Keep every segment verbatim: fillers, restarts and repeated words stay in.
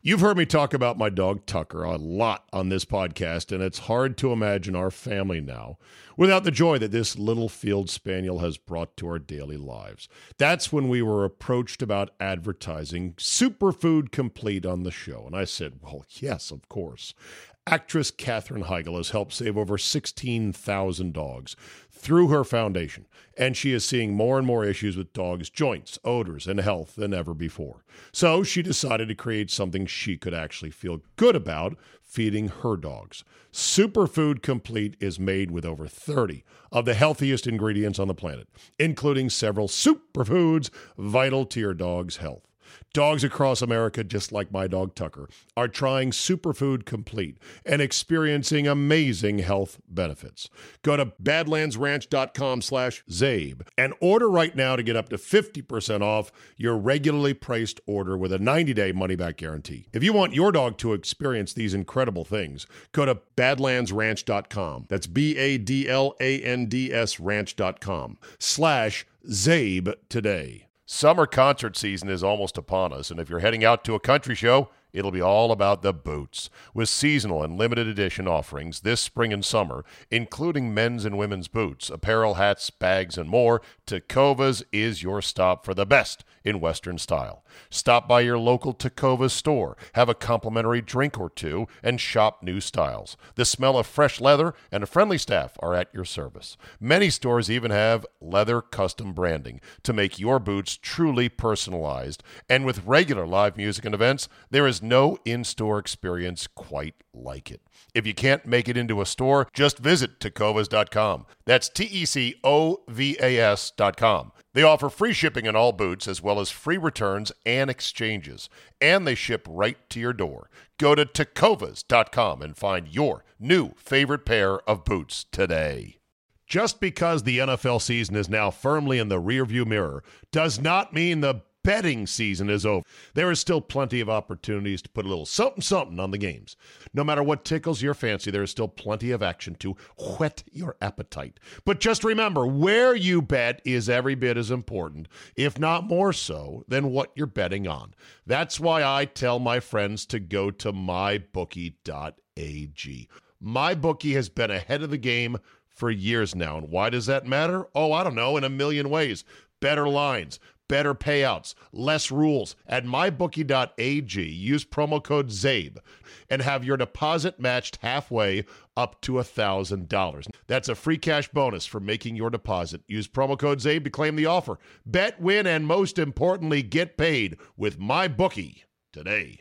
You've heard me talk about my dog Tucker a lot on this podcast, and it's hard to imagine our family now without the joy that this little field spaniel has brought to our daily lives. That's when we were approached about advertising Superfood Complete on the show, and I said, well, yes, of course. Actress Katherine Heigl has helped save over sixteen thousand dogs through her foundation, and she is seeing more and more issues with dogs' joints, odors, and health than ever before. So she decided to create something she could actually feel good about feeding her dogs. Superfood Complete is made with over thirty of the healthiest ingredients on the planet, including several superfoods vital to your dog's health. Dogs across America, just like my dog Tucker, are trying Superfood Complete and experiencing amazing health benefits. Go to badlandsranch.com slash Zabe and order right now to get up to fifty percent off your regularly priced order with a ninety-day money-back guarantee. If you want your dog to experience these incredible things, go to badlands ranch dot com. That's B A D L A N D S ranch.com slash Zabe today. Summer concert season is almost upon us, and if you're heading out to a country show, it'll be all about the boots. With seasonal and limited edition offerings this spring and summer, including men's and women's boots, apparel, hats, bags, and more, Tecovas is your stop for the best in Western style. Stop by your local Tecovas store, have a complimentary drink or two, and shop new styles. The smell of fresh leather and a friendly staff are at your service. Many stores even have leather custom branding to make your boots truly personalized. And with regular live music and events, there is no in-store experience quite like it. If you can't make it into a store, just visit tecovas dot com. That's T E C O V A S dot com. They offer free shipping on all boots as well as free returns and exchanges, and they ship right to your door. Go to tecovas dot com and find your new favorite pair of boots today. Just because the N F L season is now firmly in the rearview mirror does not mean the betting season is over. There is still plenty of opportunities to put a little something something on the games. No matter what tickles your fancy, there is still plenty of action to whet your appetite. But just remember, where you bet is every bit as important, if not more so, than what you're betting on. That's why I tell my friends to go to my bookie dot a g. MyBookie has been ahead of the game for years now. And why does that matter? Oh, I don't know, in a million ways. Better lines, better payouts, less rules. At my bookie dot a g, use promo code ZABE and have your deposit matched halfway up to one thousand dollars. That's a free cash bonus for making your deposit. Use promo code ZABE to claim the offer. Bet, win, and most importantly, get paid with MyBookie today.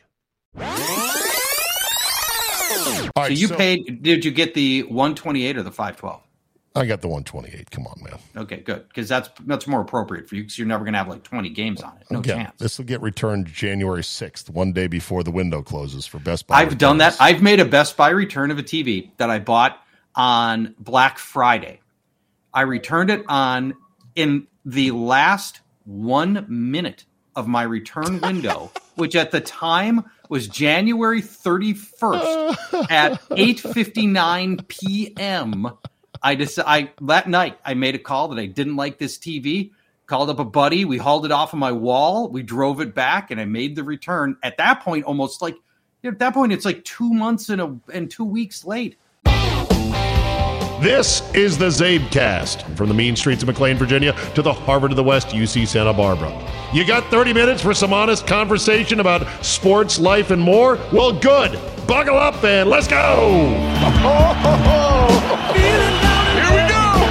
All right, so you so, paid, did you get the one twenty-eight or the five twelve? I got the one twenty-eight. Come on, man. Okay, good. Because that's that's more appropriate for you because you're never going to have like twenty games on it. No yeah, chance. This will get returned January sixth, one day before the window closes for Best Buy. I've returns. done that. I've made a Best Buy return of a T V that I bought on Black Friday. I returned it on in the last one minute of my return window, which at the time was January thirty-first at eight fifty-nine p.m. I decided I, that night I made a call that I didn't like this T V, called up a buddy. We hauled it off of my wall. We drove it back and I made the return. At that point, almost like at that point, it's like two months and a and two weeks late. This is the Zabecast, from the mean streets of McLean, Virginia, to the Harvard of the West, U C Santa Barbara. You got thirty minutes for some honest conversation about sports, life, and more? Well, good. Buckle up and let's go. Here we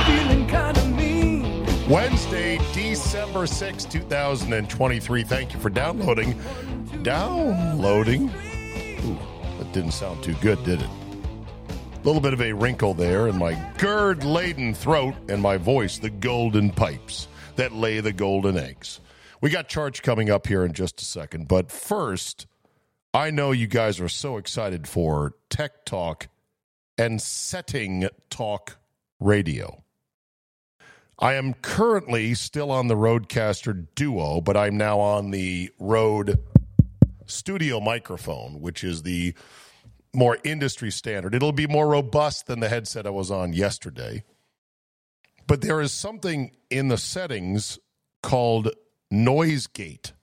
go. Wednesday, December sixth, twenty twenty-three. Thank you for downloading. Downloading. Ooh, that didn't sound too good, did it? A little bit of a wrinkle there in my gird-laden throat and my voice, the golden pipes that lay the golden eggs. We got Charge coming up here in just a second, but first, I know you guys are so excited for Tech Talk and Setting Talk Radio. I am currently still on the Rodecaster Duo, but I'm now on the Rode Studio microphone, which is the more industry standard. It'll be more robust than the headset I was on yesterday. But there is something in the settings called noise gate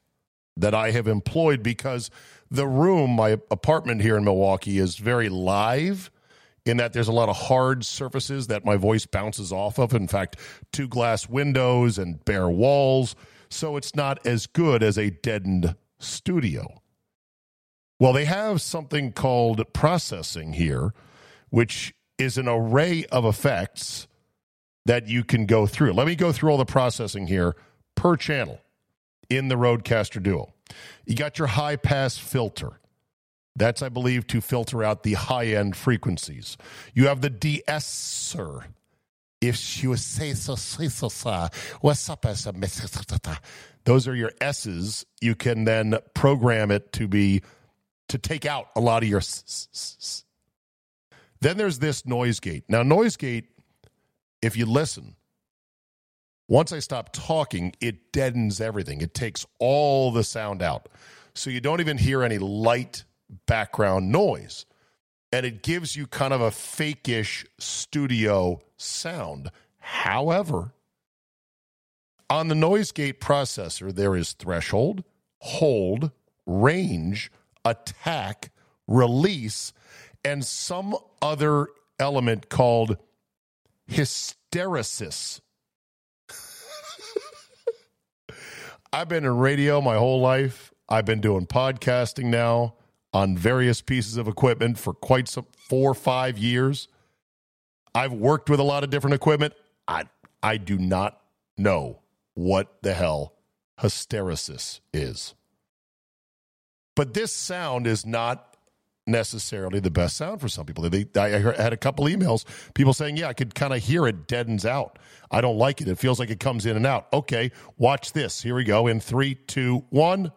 that I have employed because the room, my apartment here in Milwaukee, is very live in that there's a lot of hard surfaces that my voice bounces off of. In fact, two glass windows and bare walls. So it's not as good as a deadened studio. Well, they have something called processing here, which is an array of effects that you can go through. Let me go through all the processing here per channel in the Rodecaster Duo. You got your high-pass filter. That's, I believe, to filter out the high-end frequencies. You have the de-esser. If you say so, say so, so. What's up, as a those are your S's. You can then program it to be to take out a lot of your s. Then there's this noise gate. Now, noise gate, if you listen, once I stop talking, it deadens everything. It takes all the sound out. So you don't even hear any light background noise. And it gives you kind of a fake-ish studio sound. However, on the noise gate processor, there is threshold, hold, range, attack, release, and some other element called hysteresis. I've been in radio my whole life. I've been doing podcasting now on various pieces of equipment for quite some four or five years. I've worked with a lot of different equipment. I I do not know what the hell hysteresis is. But this sound is not necessarily the best sound for some people. They, I had a couple emails, people saying, yeah, I could kind of hear it deadens out. I don't like it. It feels like it comes in and out. Okay, watch this. Here we go. In three, two, one.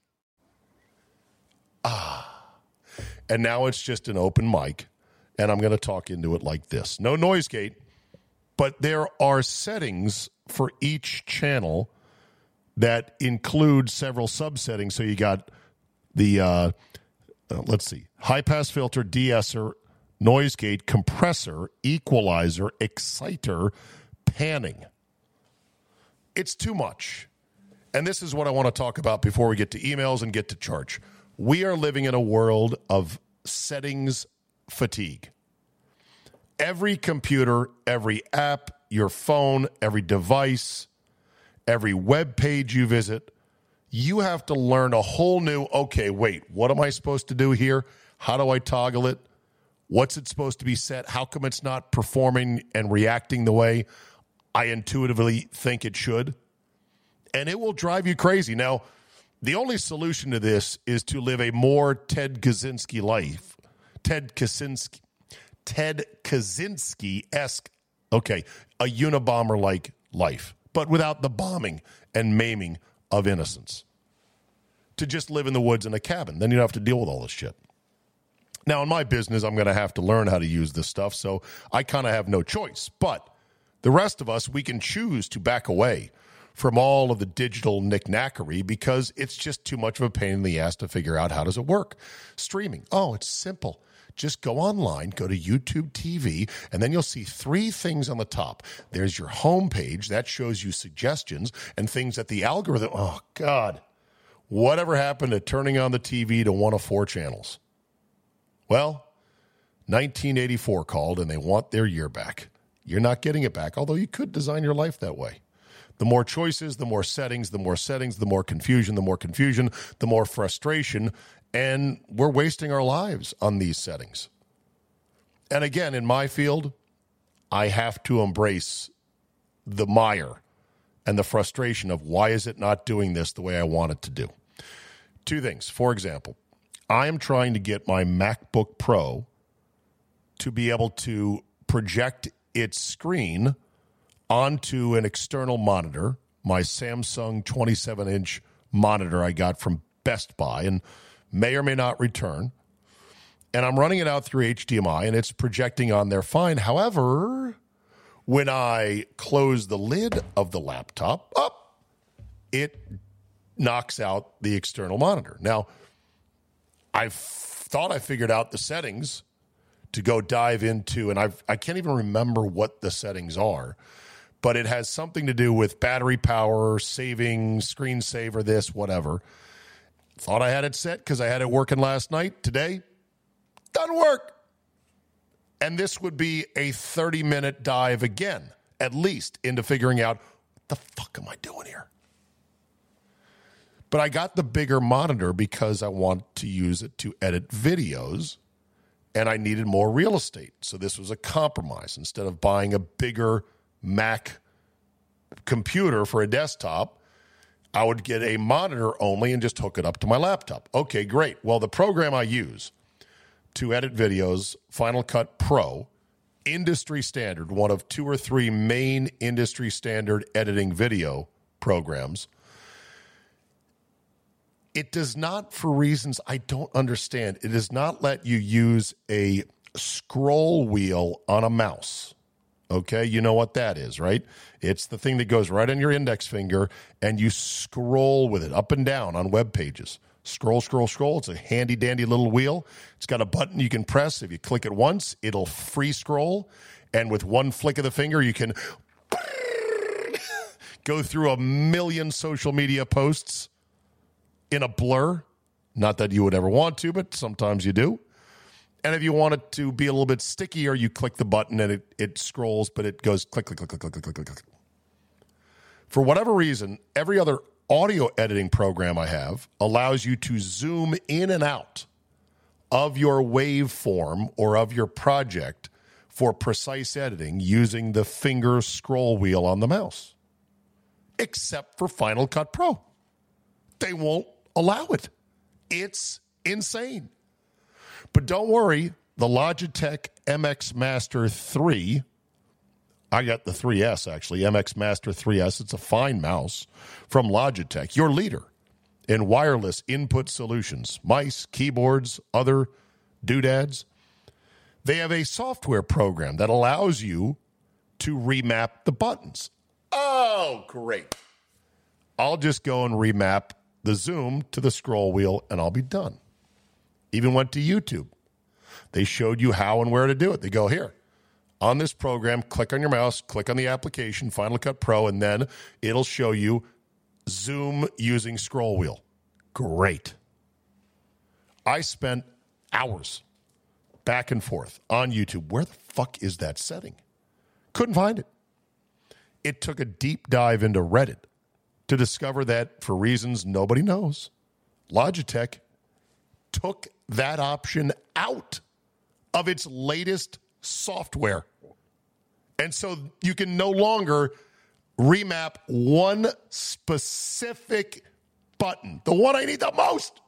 Ah. And now it's just an open mic, and I'm going to talk into it like this. No noise gate, but there are settings for each channel that include several subsettings. So you got the, uh, uh, let's see, high-pass filter, de-esser, noise gate, compressor, equalizer, exciter, panning. It's too much. And this is what I want to talk about before we get to emails and get to church. We are living in a world of settings fatigue. Every computer, every app, your phone, every device, every web page you visit, you have to learn a whole new, okay, wait, what am I supposed to do here? How do I toggle it? What's it supposed to be set? How come it's not performing and reacting the way I intuitively think it should? And it will drive you crazy. Now, the only solution to this is to live a more Ted Kaczynski life. Ted Kaczynski. Ted Kaczynski-esque, okay, a Unabomber-like life, but without the bombing and maiming of innocence. To just live in the woods in a cabin. Then you don't have to deal with all this shit. Now, in my business, I'm going to have to learn how to use this stuff, so I kind of have no choice. But the rest of us, we can choose to back away from all of the digital knickknackery because it's just too much of a pain in the ass to figure out how does it work. Streaming. Oh, it's simple. Just go online, go to YouTube T V, and then you'll see three things on the top. There's your home page. That shows you suggestions and things that the algorithm, oh, God. Whatever happened to turning on the T V to one of four channels? Well, nineteen eighty-four called, and they want their year back. You're not getting it back, although you could design your life that way. The more choices, the more settings, the more settings, the more confusion, the more confusion, the more frustration, and we're wasting our lives on these settings. And again, in my field, I have to embrace the mire and the frustration of why is it not doing this the way I want it to do. Two things. For example, I am trying to get my MacBook Pro to be able to project its screen onto an external monitor, my Samsung twenty-seven inch monitor I got from Best Buy and may or may not return. And I'm running it out through H D M I, and it's projecting on there fine. However, when I close the lid of the laptop, up, it knocks out the external monitor. Now, I thought I figured out the settings to go dive into, and I've, I can't even remember what the settings are, but it has something to do with battery power, saving, screensaver, this, whatever. Thought I had it set because I had it working last night. Today, doesn't work. And this would be a thirty-minute dive again, at least, into figuring out, what the fuck am I doing here? But I got the bigger monitor because I want to use it to edit videos, and I needed more real estate. So this was a compromise. Instead of buying a bigger Mac computer for a desktop, I would get a monitor only and just hook it up to my laptop. Okay, great. Well, the program I use to edit videos, Final Cut Pro, industry standard, one of two or three main industry standard editing video programs. It does not, for reasons I don't understand, it does not let you use a scroll wheel on a mouse. Okay, you know what that is, right? It's the thing that goes right on your index finger and you scroll with it up and down on web pages. Scroll, scroll, scroll. It's a handy dandy little wheel. It's got a button you can press. If you click it once, it'll free scroll. And with one flick of the finger, you can go through a million social media posts in a blur. Not that you would ever want to, but sometimes you do. And if you want it to be a little bit stickier, you click the button and it, it scrolls, but it goes click, click, click, click, click, click, click, click. For whatever reason, every other audio editing program I have allows you to zoom in and out of your waveform or of your project for precise editing using the finger scroll wheel on the mouse, except for Final Cut Pro. They won't allow it. It's insane. But don't worry, the Logitech M X Master three, I got the three S actually, M X Master three S. It's a fine mouse from Logitech, your leader in wireless input solutions, mice, keyboards, other doodads. They have a software program that allows you to remap the buttons. Oh, great. I'll just go and remap the zoom to the scroll wheel and I'll be done. Even went to YouTube. They showed you how and where to do it. They go, here, on this program, click on your mouse, click on the application, Final Cut Pro, and then it'll show you zoom using scroll wheel. Great. I spent hours back and forth on YouTube. Where the fuck is that setting? Couldn't find it. It took a deep dive into Reddit to discover that, for reasons nobody knows, Logitech took that option out of its latest software. And so you can no longer remap one specific button, the one I need the most.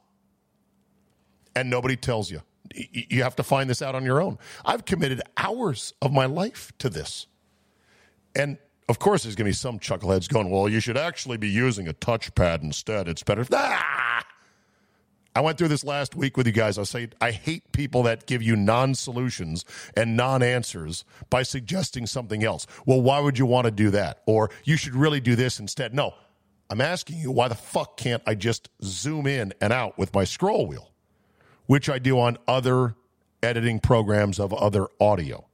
And nobody tells you. You have to find this out on your own. I've committed hours of my life to this. And of course, there's going to be some chuckleheads going, well, you should actually be using a touchpad instead. It's better. Ah! I went through this last week with you guys. I say I hate people that give you non-solutions and non-answers by suggesting something else. Well, why would you want to do that? Or you should really do this instead. No, I'm asking you, why the fuck can't I just zoom in and out with my scroll wheel, which I do on other editing programs of other audio?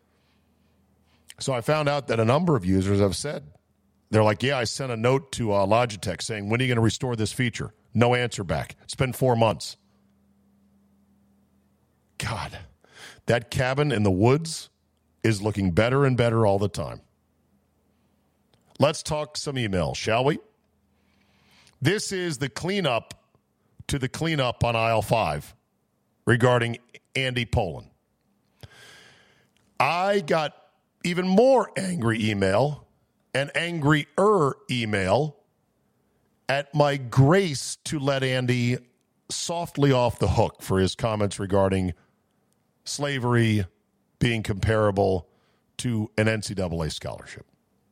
So I found out that a number of users have said, they're like, yeah, I sent a note to uh, Logitech saying, when are you going to restore this feature? No answer back. It's been four months. God, that cabin in the woods is looking better and better all the time. Let's talk some email, shall we? This is the cleanup to the cleanup on aisle five regarding Andy Pollin. I got even more angry email, an angrier email, at my grace to let Andy softly off the hook for his comments regarding slavery being comparable to an N C double A scholarship.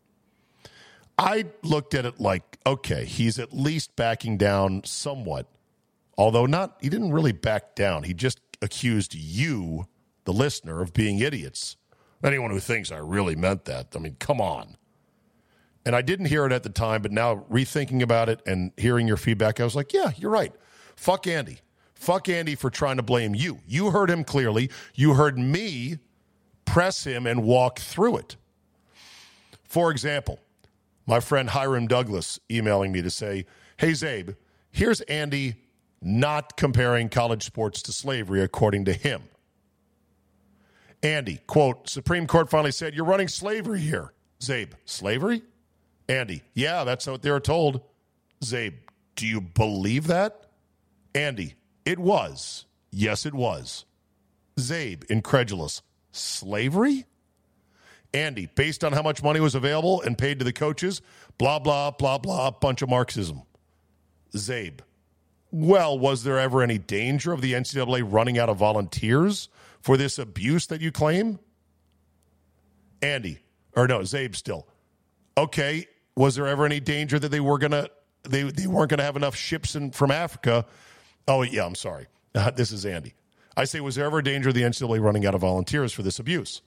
I looked at it like, okay, he's at least backing down somewhat, although not, he didn't really back down. He just accused you, the listener, of being idiots. Anyone who thinks I really meant that, I mean, come on. And I didn't hear it at the time, but now rethinking about it and hearing your feedback, I was like, yeah, you're right. Fuck Andy. Fuck Andy for trying to blame you. You heard him clearly. You heard me press him and walk through it. For example, my friend Hiram Douglas emailing me to say, hey, Zabe, here's Andy not comparing college sports to slavery, according to him. Andy, quote, Supreme Court finally said, you're running slavery here. Zabe, slavery? Andy, yeah, that's what they were told. Zabe, do you believe that? Andy, it was. Yes, it was. Zabe, incredulous. Slavery? Andy, based on how much money was available and paid to the coaches, blah, blah, blah, blah, bunch of Marxism. Zabe, well, was there ever any danger of the N C double A running out of volunteers for this abuse that you claim? Andy, or no, Zabe still. Okay, was there ever any danger that they were gonna they they weren't gonna have enough ships in, from Africa? Oh yeah, I'm sorry. Uh, this is Andy. I say, was there ever a danger of the N C double A running out of volunteers for this abuse?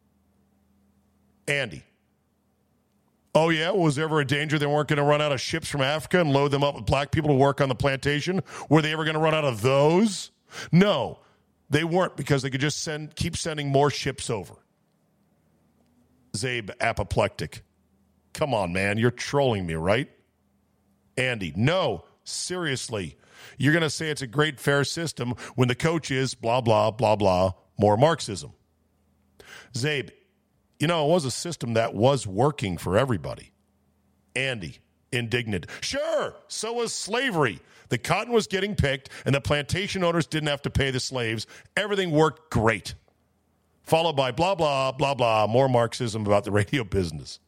Andy. Oh, yeah? Was there ever a danger they weren't going to run out of ships from Africa and load them up with black people to work on the plantation? Were they ever going to run out of those? No, they weren't, because they could just send keep sending more ships over. Zabe, apoplectic. Come on, man. You're trolling me, right? Andy, no, seriously. You're going to say it's a great, fair system when the coach is blah, blah, blah, blah, more Marxism. Zabe, you know, it was a system that was working for everybody. Andy, indignant. Sure, so was slavery. The cotton was getting picked, and the plantation owners didn't have to pay the slaves. Everything worked great. Followed by blah, blah, blah, blah, more Marxism about the radio business.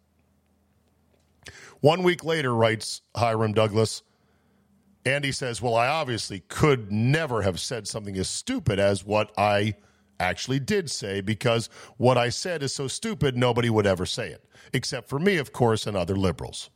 One week later, writes Hiram Douglas, Andy says, well, I obviously could never have said something as stupid as what I actually did say, because what I said is so stupid nobody would ever say it, except for me, of course, and other liberals.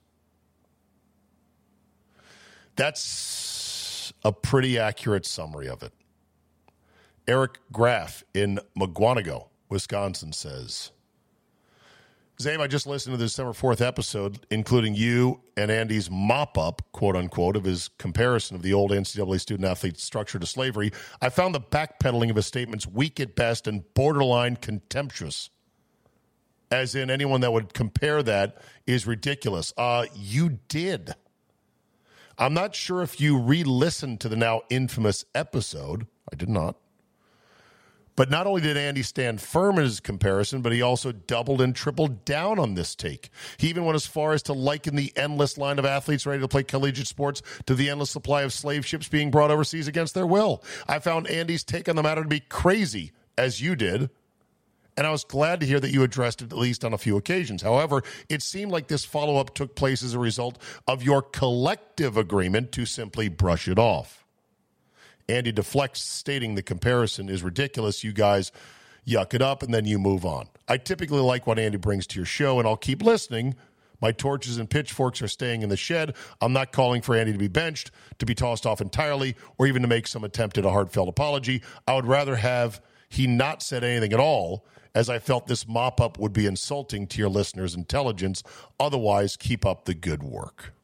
That's a pretty accurate summary of it. Eric Graff in Mugwanago, Wisconsin says, Zabe, I just listened to the December fourth episode, including you and Andy's mop-up, quote-unquote, of his comparison of the old N C double A student-athlete structure to slavery. I found the backpedaling of his statements weak at best and borderline contemptuous. As in, anyone that would compare that is ridiculous. Uh, you did. I'm not sure if you re-listened to the now infamous episode. I did not. But not only did Andy stand firm in his comparison, but he also doubled and tripled down on this take. He even went as far as to liken the endless line of athletes ready to play collegiate sports to the endless supply of slave ships being brought overseas against their will. I found Andy's take on the matter to be crazy, as you did, and I was glad to hear that you addressed it at least on a few occasions. However, it seemed like this follow-up took place as a result of your collective agreement to simply brush it off. Andy deflects, stating the comparison is ridiculous. You guys yuck it up, and then you move on. I typically like what Andy brings to your show, and I'll keep listening. My torches and pitchforks are staying in the shed. I'm not calling for Andy to be benched, to be tossed off entirely, or even to make some attempt at a heartfelt apology. I would rather have he not said anything at all, as I felt this mop-up would be insulting to your listeners' intelligence. Otherwise, keep up the good work.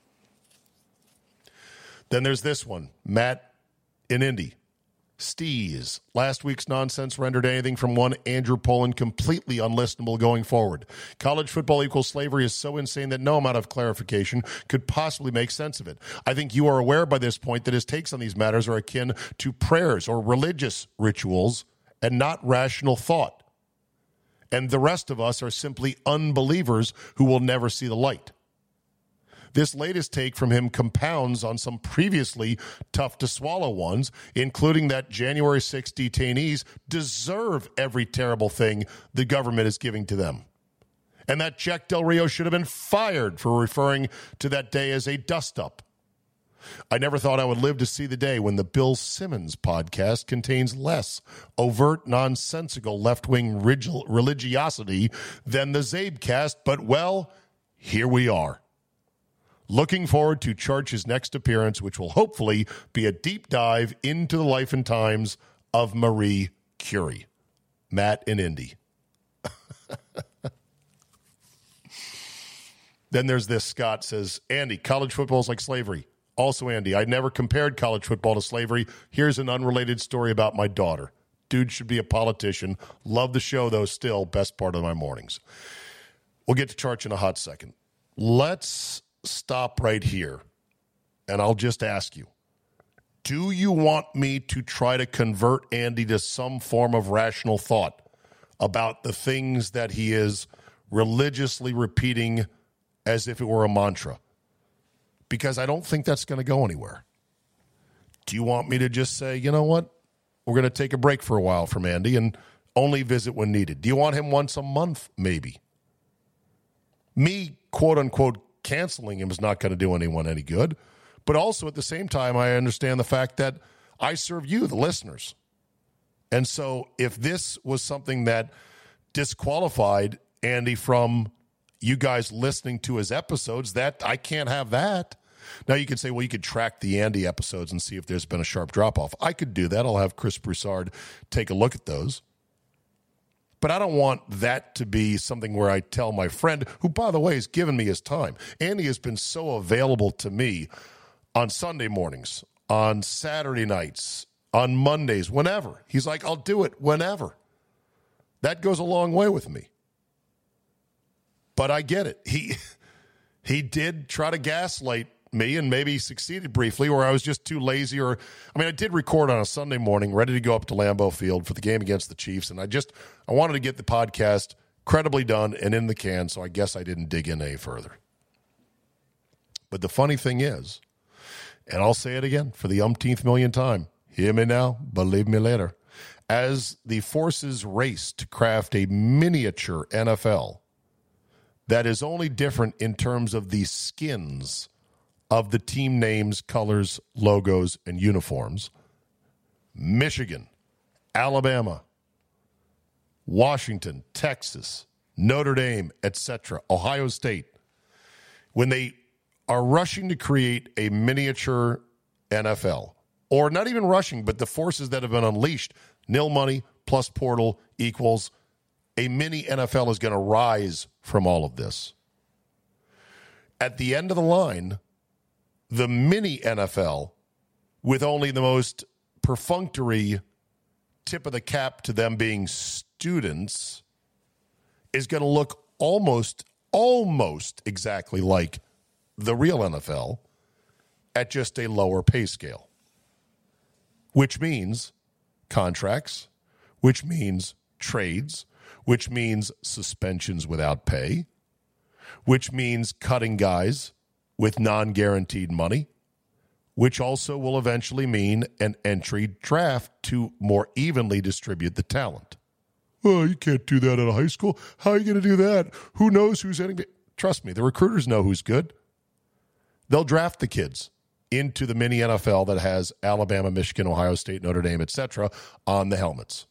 Then there's this one, Matt in Indy. Steez. Last week's nonsense rendered anything from one Andrew Poland completely unlistenable going forward. College football equals slavery is so insane that no amount of clarification could possibly make sense of it. I think you are aware by this point that his takes on these matters are akin to prayers or religious rituals and not rational thought. And the rest of us are simply unbelievers who will never see the light. This latest take from him compounds on some previously tough-to-swallow ones, including that January sixth detainees deserve every terrible thing the government is giving to them, and that Jack Del Rio should have been fired for referring to that day as a dust-up. I never thought I would live to see the day when the Bill Simmons podcast contains less overt, nonsensical left-wing religiosity than the Zabecast, but, well, here we are. Looking forward to Church's next appearance, which will hopefully be a deep dive into the life and times of Marie Curie. Matt in Indy. Then there's this, Scott says, Andy, college football is like slavery. Also, Andy, I never compared college football to slavery. Here's an unrelated story about my daughter. Dude should be a politician. Love the show, though, still. Best part of my mornings. We'll get to Church in a hot second. Let's stop right here, and I'll just ask you, Do you want me to try to convert Andy to some form of rational thought about the things that he is religiously repeating as if it were a mantra? Because I don't think that's going to go anywhere. Do you want me to just say, you know what? We're going to take a break for a while from Andy and only visit when needed. Do you want him once a month? Maybe. Me, quote unquote, canceling him is not going to do anyone any good. But also at the same time, I understand the fact that I serve you, the listeners. And so if this was something that disqualified Andy from you guys listening to his episodes, that I can't have that. Now you could say, well, you could track the Andy episodes and see if there's been a sharp drop-off. I could do that. I'll have Chris Broussard take a look at those. But I don't want that to be something where I tell my friend, who, by the way, has given me his time. Andy has been so available to me on Sunday mornings, on Saturday nights, on Mondays, whenever. He's like, I'll do it whenever. That goes a long way with me. But I get it. He he did try to gaslight me, and maybe he succeeded briefly, or I was just too lazy. Or I mean, I did record on a Sunday morning, ready to go up to Lambeau Field for the game against the Chiefs, and I just I wanted to get the podcast credibly done and in the can, so I guess I didn't dig in any further. But the funny thing is, and I'll say it again for the umpteenth million time, hear me now, believe me later, as the forces race to craft a miniature N F L that is only different in terms of the skins of the team names, colors, logos, and uniforms, Michigan, Alabama, Washington, Texas, Notre Dame, et cetera, Ohio State, when they are rushing to create a miniature N F L, or not even rushing, but the forces that have been unleashed, nil money plus portal equals a mini N F L is going to rise from all of this. At the end of the line, the mini N F L, with only the most perfunctory tip of the cap to them being students, is going to look almost, almost exactly like the real N F L at just a lower pay scale. Which means contracts, which means trades, which means suspensions without pay, which means cutting guys with non-guaranteed money, which also will eventually mean an entry draft to more evenly distribute the talent. Oh, you can't do that at high school. How are you going to do that? Who knows who's entering? Trust me, the recruiters know who's good. They'll draft the kids into the mini N F L that has Alabama, Michigan, Ohio State, Notre Dame, et cetera on the helmets.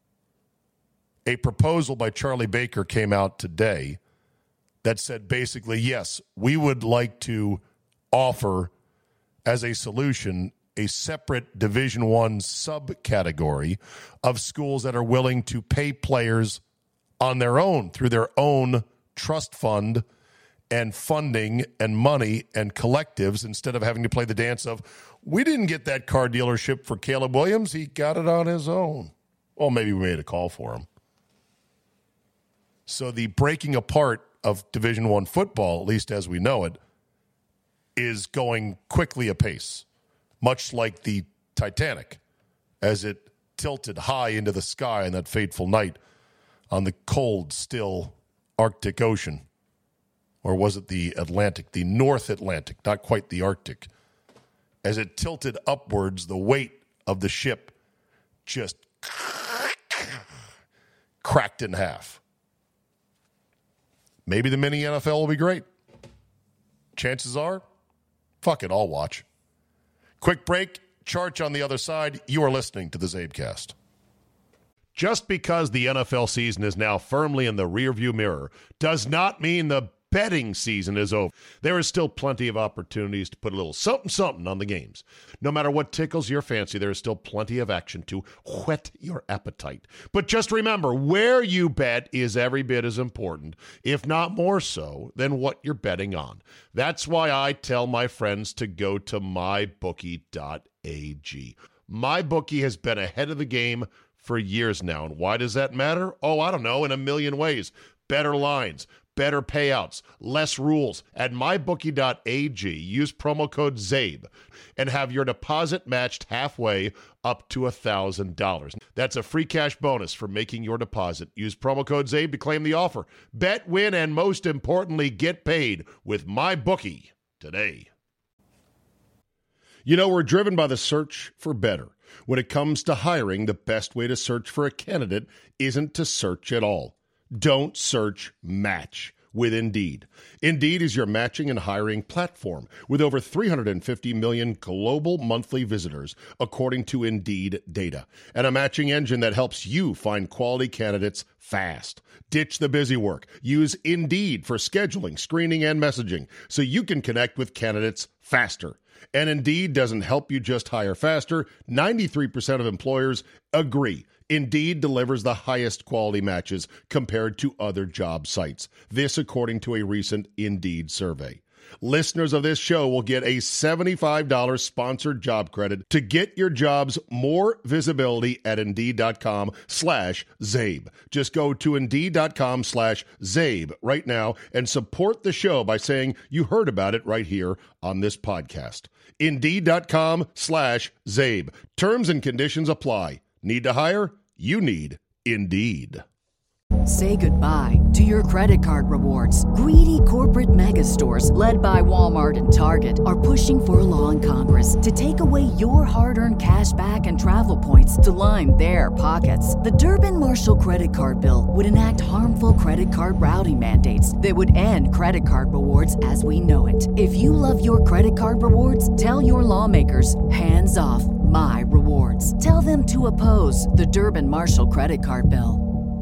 A proposal by Charlie Baker came out today that said basically, yes, we would like to offer as a solution a separate Division I subcategory of schools that are willing to pay players on their own through their own trust fund and funding and money and collectives, instead of having to play the dance of, we didn't get that car dealership for Caleb Williams, he got it on his own. Well, maybe we made a call for him. So the breaking apart of Division I football, at least as we know it, is going quickly apace, much like the Titanic, as it tilted high into the sky on that fateful night on the cold, still Arctic Ocean. Or was it the Atlantic, the North Atlantic, not quite the Arctic. As it tilted upwards, the weight of the ship just cracked in half. Maybe the mini N F L will be great. Chances are, fuck it, I'll watch. Quick break. Charge on the other side. You are listening to the Zabecast. Just because the N F L season is now firmly in the rearview mirror does not mean the betting season is over. There is still plenty of opportunities to put a little something something on the games. No matter what tickles your fancy, there is still plenty of action to whet your appetite. But just remember, where you bet is every bit as important, if not more so, than what you're betting on. That's why I tell my friends to go to my bookie dot a g. MyBookie has been ahead of the game for years now. And why does that matter? Oh, I don't know, in a million ways. Better lines, better payouts, less rules. At my bookie dot a g, use promo code ZABE and have your deposit matched halfway up to one thousand dollars. That's a free cash bonus for making your deposit. Use promo code ZABE to claim the offer. Bet, win, and most importantly, get paid with MyBookie today. You know, we're driven by the search for better. When it comes to hiring, the best way to search for a candidate isn't to search at all. Don't search, match with Indeed. Indeed is your matching and hiring platform with over three hundred fifty million global monthly visitors, according to Indeed data, and a matching engine that helps you find quality candidates fast. Ditch the busy work. Use Indeed for scheduling, screening, and messaging so you can connect with candidates faster. And Indeed doesn't help you just hire faster. ninety-three percent of employers agree. Indeed delivers the highest quality matches compared to other job sites. This according to a recent Indeed survey. Listeners of this show will get a seventy-five dollars sponsored job credit to get your jobs more visibility at Indeed.com slash Zabe. Just go to Indeed.com slash Zabe right now and support the show by saying you heard about it right here on this podcast. Indeed.com slash Zabe. Terms and conditions apply. Need to hire? You need Indeed. Say goodbye to your credit card rewards. Greedy corporate mega stores, led by Walmart and Target, are pushing for a law in Congress to take away your hard-earned cash back and travel points to line their pockets. The Durbin-Marshall credit card bill would enact harmful credit card routing mandates that would end credit card rewards as we know it. If you love your credit card rewards, tell your lawmakers, hands off my rewards. Tell them to oppose the Durbin-Marshall credit card bill.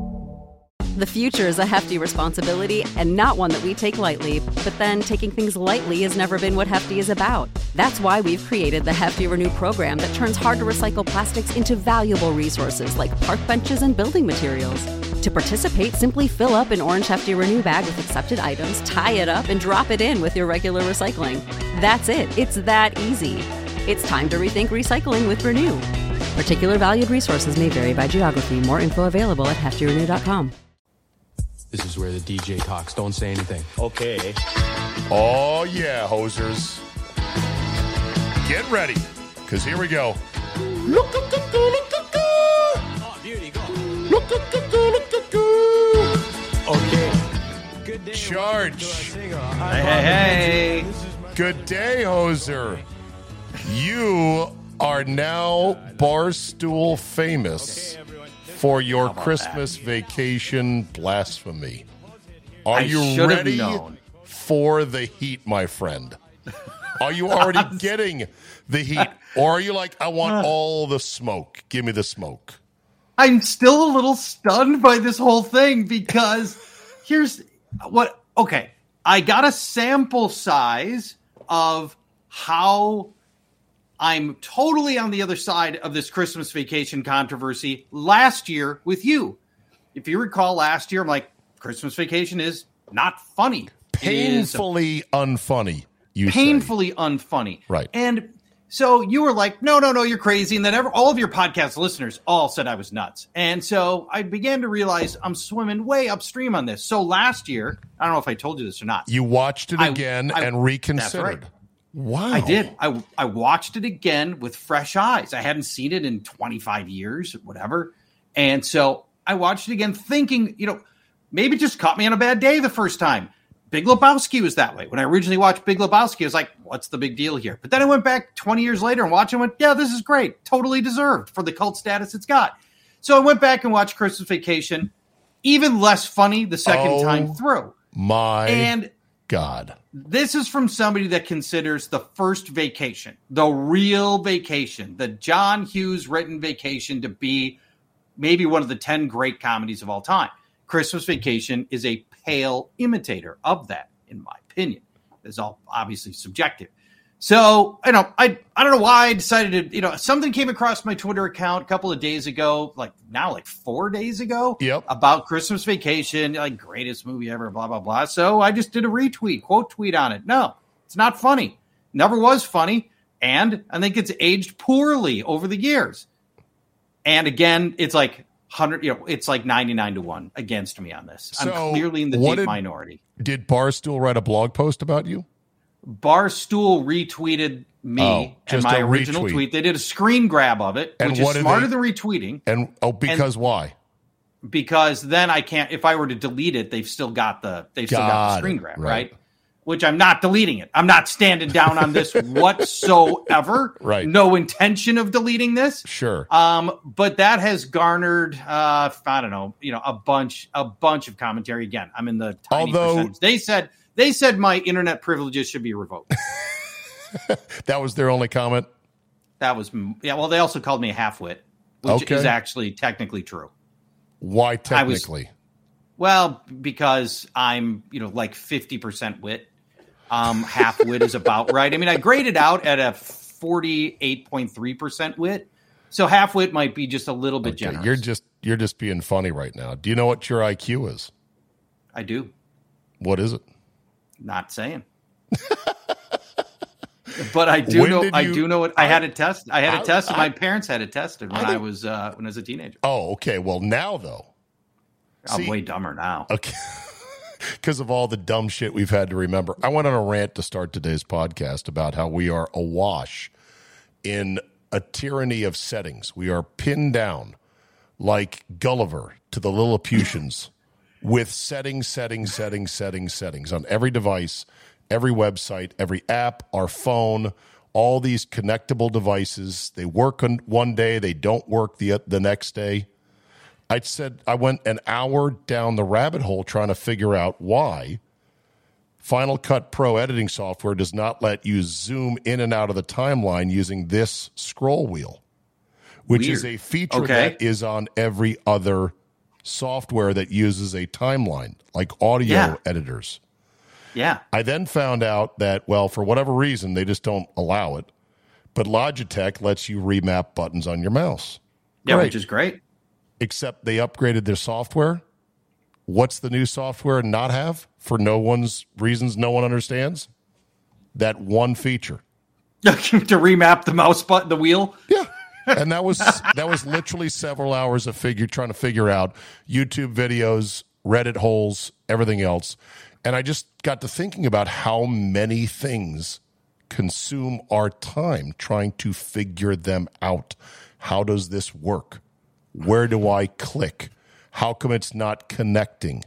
The future is a hefty responsibility and not one that we take lightly, but then taking things lightly has never been what Hefty is about. That's why we've created the Hefty Renew program that turns hard-to-recycle plastics into valuable resources like park benches and building materials. To participate, simply fill up an orange Hefty Renew bag with accepted items, tie it up, and drop it in with your regular recycling. That's it. It's that easy. It's time to rethink recycling with Renew. Particular valued resources may vary by geography. More info available at hefty renew dot com. This is where the D J talks. Don't say anything. Okay. Oh, yeah, hosers. Get ready, because here we go. Look at the go, look at go. Oh, beauty, go. Look at the go, look at go. Okay. Good day. Charge. Hey, hey, hey. Good day, hoser. You are now Barstool famous for your Christmas that? vacation blasphemy. Are I you ready known. for the heat, my friend? Are you already getting the heat? Or are you like, I want all the smoke? Give me the smoke. I'm still a little stunned by this whole thing because here's what, okay, I got a sample size of how I'm totally on the other side of this Christmas vacation controversy last year with you. If you recall last year, I'm like, Christmas vacation is not funny. Painfully unfunny, you Painfully say. unfunny. Right. And so you were like, no, no, no, you're crazy. And then ever, all of your podcast listeners all said I was nuts. And so I began to realize I'm swimming way upstream on this. So last year, I don't know if I told you this or not. You watched it I, again I, and reconsidered. That's right. Wow. I did. I, I watched it again with fresh eyes. I hadn't seen it in twenty-five years, whatever. And so I watched it again thinking, you know, maybe it just caught me on a bad day the first time. Big Lebowski was that way. When I originally watched Big Lebowski, I was like, what's the big deal here? But then I went back twenty years later and watched it and went, yeah, this is great. Totally deserved for the cult status it's got. So I went back and watched Christmas Vacation. Even less funny the second oh, time through. My and God. This is from somebody that considers the first vacation, the real vacation, the John Hughes written Vacation to be maybe one of the ten great comedies of all time. Christmas Vacation is a pale imitator of that, in my opinion. It's all obviously subjective. So, you know, I I don't know why I decided to, you know, something came across my Twitter account a couple of days ago, like now like four days ago, yep. about Christmas Vacation, like greatest movie ever, blah, blah, blah. So I just did a retweet, quote tweet on it. No, it's not funny. Never was funny. And I think it's aged poorly over the years. And again, it's like hundred, you know, it's like ninety-nine to one against me on this. So I'm clearly in the what deep did- minority. Did Barstool write a blog post about you? Barstool retweeted me Oh, and just my a original retweet. tweet. They did a screen grab of it, And which what is did smarter they- than retweeting. And oh, because why? Because then I can't. If I were to delete it, they've still got the they've still got Got the it, screen grab, right. right? Which I'm not deleting it. I'm not standing down on this whatsoever. Right. No intention of deleting this. Sure. Um, but that has garnered, uh, I don't know, you know, a bunch, a bunch of commentary. Again, I'm in the tiny Although- percentage. They said they said my internet privileges should be revoked. That was their only comment? That was yeah. Well, they also called me a halfwit, which Okay. is actually technically true. Why I was- technically? Well, because I'm, you know, like fifty percent wit. Um, half wit is about right. I mean, I graded out at a forty-eight point three percent wit. So half wit might be just a little bit Okay, generous. you're just you're just being funny right now. Do you know what your I Q is? I do. What is it? Not saying. But I do When know did I you- do know it. I had it tested. I had I- it tested. I- My parents had it tested when I I, don't- was uh, when I was a teenager. Oh, okay. Well, now though. I'm See- way dumber now. Okay. Because of all the dumb shit we've had to remember. I went on a rant to start today's podcast about how we are awash in a tyranny of settings. We are pinned down like Gulliver to the Lilliputians with settings, settings, settings, settings, settings on every device, every website, every app, our phone, all these connectable devices. They work on one day, they don't work the the next day. I said I went an hour down the rabbit hole trying to figure out why Final Cut Pro editing software does not let you zoom in and out of the timeline using this scroll wheel, which is Weird. a feature Okay. that is on every other software that uses a timeline, like audio Yeah. editors. Yeah. I then found out that, well, for whatever reason, they just don't allow it. But Logitech lets you remap buttons on your mouse. Yeah, Great. which is great. Except they upgraded their software. What's the new software not have for no one's reasons no one understands? That one feature. To remap the mouse button, the wheel. Yeah. And that was that was literally several hours of figure trying to figure out YouTube videos, Reddit holes, everything else. And I just got to thinking about how many things consume our time trying to figure them out. How does this work? Where do I click? How come it's not connecting?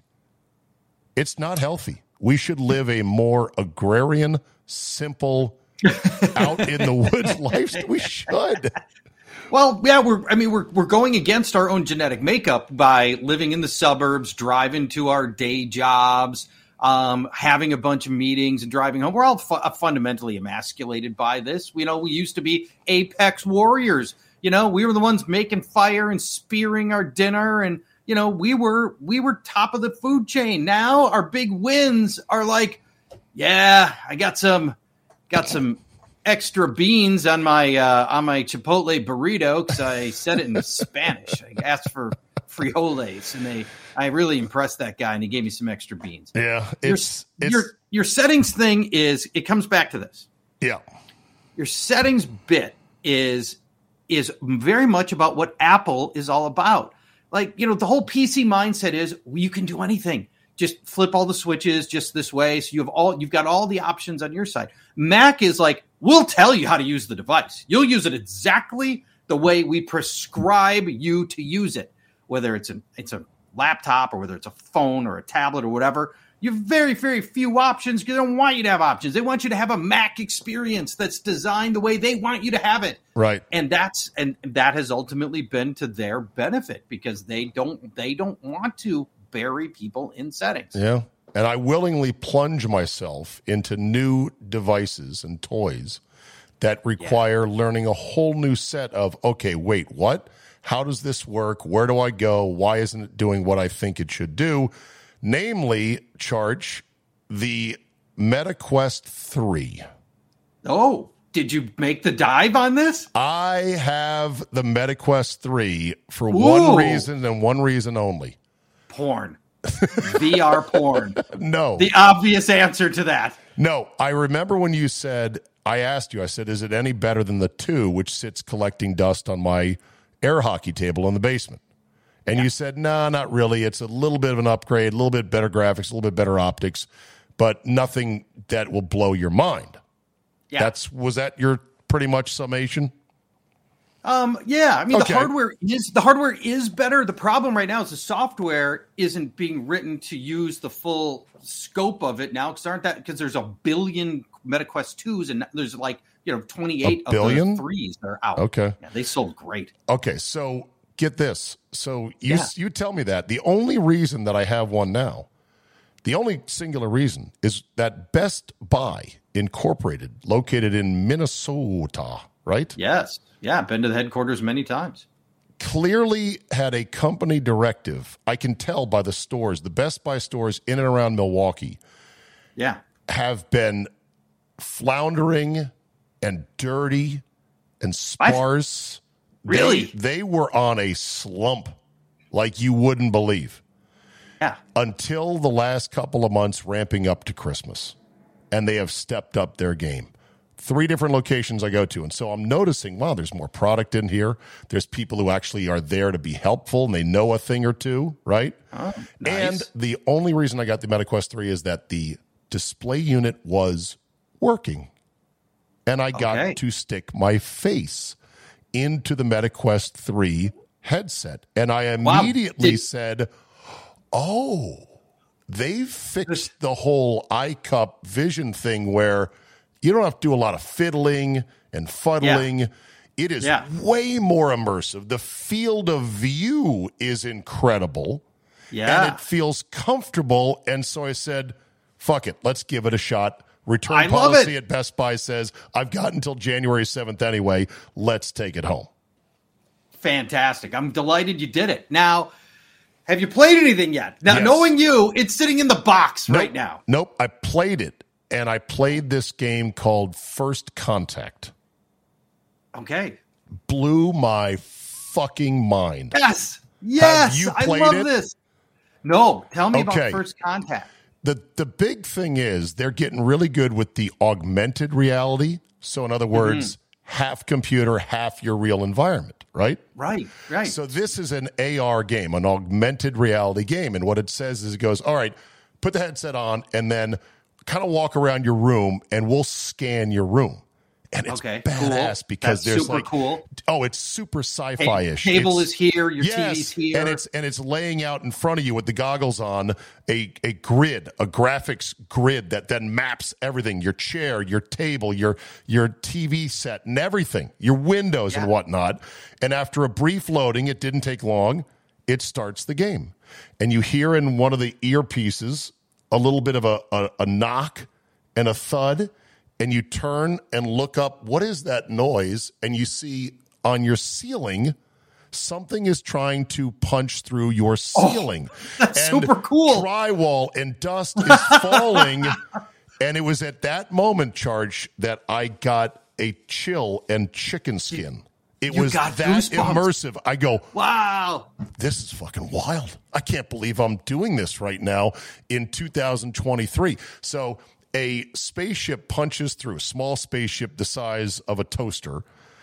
It's not healthy. We should live a more agrarian, simple, out in the woods life. We should. Well, yeah, we're I mean we're we're going against our own genetic makeup by living in the suburbs, driving to our day jobs, um, having a bunch of meetings and driving home. We're all fu- fundamentally emasculated by this. You know, we used to be apex warriors. You know, we were the ones making fire and spearing our dinner, and you know, we were we were top of the food chain. Now our big wins are like, yeah, I got some got some extra beans on my uh, on my Chipotle burrito because I said it in Spanish. I asked for frijoles, and they I really impressed that guy, and he gave me some extra beans. Yeah, Your, it's, it's your your settings thing is it comes back to this. yeah. Your settings bit is is very much about what Apple is all about. Like, you know, the whole P C mindset is you can do anything. Just flip all the switches just this way. So you have all you've got all the options on your side. Mac is like, we'll tell you how to use the device. You'll use it exactly the way we prescribe you to use it. Whether it's a it's a laptop or whether it's a phone or a tablet or whatever. You have very, very few options because they don't want you to have options. They want you to have a Mac experience that's designed the way they want you to have it. Right. And that's and that has ultimately been to their benefit because they don't they don't want to bury people in settings. Yeah. And I willingly plunge myself into new devices and toys that require learning a whole new set of, okay, wait, what? How does this work? Where do I go? Why isn't it doing what I think it should do? Namely, Charge, the MetaQuest three. Oh, did you make the dive on this? I have the MetaQuest three for Ooh. one reason and one reason only. Porn. V R porn. No. The obvious answer to that. No, I remember when you said, I asked you, I said, is it any better than the two, which sits collecting dust on my air hockey table in the basement? And Yeah. you said, no, nah, not really. It's a little bit of an upgrade, a little bit better graphics, a little bit better optics, but nothing that will blow your mind. Yeah. That's was that your pretty much summation? Um, yeah, I mean Okay. the hardware is the hardware is better. The problem right now is the software isn't being written to use the full scope of it now. Because aren't that because there's a billion MetaQuest twos and there's like you know twenty-eight A billion? of the threes that are out. Okay. Yeah, they sold great. Okay, so get this. So you Yeah. you tell me that the only reason that I have one now, the only singular reason is that Best Buy Incorporated, located in Minnesota, right? Yes, yeah, been to the headquarters many times. Clearly had a company directive. I can tell by the stores, the Best Buy stores in and around Milwaukee Yeah, have been floundering and dirty and sparse. Really? They, they were on a slump like you wouldn't believe yeah. until the last couple of months ramping up to Christmas. And they have stepped up their game. Three different locations I go to. And so I'm noticing, wow, there's more product in here. There's people who actually are there to be helpful and they know a thing or two, right? Oh, nice. And the only reason I got the MetaQuest three is that the display unit was working. And I got Okay. to stick my face into the MetaQuest three headset. And I Wow. immediately Did- said, oh, they've fixed the whole iCup vision thing where you don't have to do a lot of fiddling and fuddling. It is Yeah. way more immersive. The field of view is incredible. Yeah. And it feels comfortable. And so I said, fuck it, let's give it a shot. Return I love policy it. at Best Buy says, I've got until January seventh anyway. Let's take it home. Fantastic. I'm delighted you did it. Now, have you played anything yet? Now, Yes. knowing you, it's sitting in the box right Nope. now. Nope. I played it. And I played this game called First Contact. Okay. Blew my fucking mind. Yes. Yes. you I played love it? this. No, tell me Okay. about First Contact. The the big thing is they're getting really good with the augmented reality. So in other words, half computer, half your real environment, right? Right, right. So this is an A R game, an augmented reality game. And what it says is it goes, all right, put the headset on and then kind of walk around your room and we'll scan your room. And it's Okay, badass cool. because That's there's super like, cool. oh, it's super sci-fi-ish. Table It's- is here, your yes, T V's here. and it's and it's laying out in front of you with the goggles on a a grid, a graphics grid that then maps everything: your chair, your table, your your T V set, and everything, your windows Yeah. and whatnot. And after a brief loading, it didn't take long. It starts the game, and you hear in one of the earpieces a little bit of a, a, a knock and a thud. And you turn and look up, what is that noise? And you see on your ceiling, something is trying to punch through your ceiling. that's And super cool. Drywall and dust is falling. And it was at that moment, Charge, that I got a chill and chicken skin. It You was got that goosebumps. immersive. I go, Wow. this is fucking wild. I can't believe I'm doing this right now in two thousand twenty-three. So a spaceship punches through, a small spaceship the size of a toaster,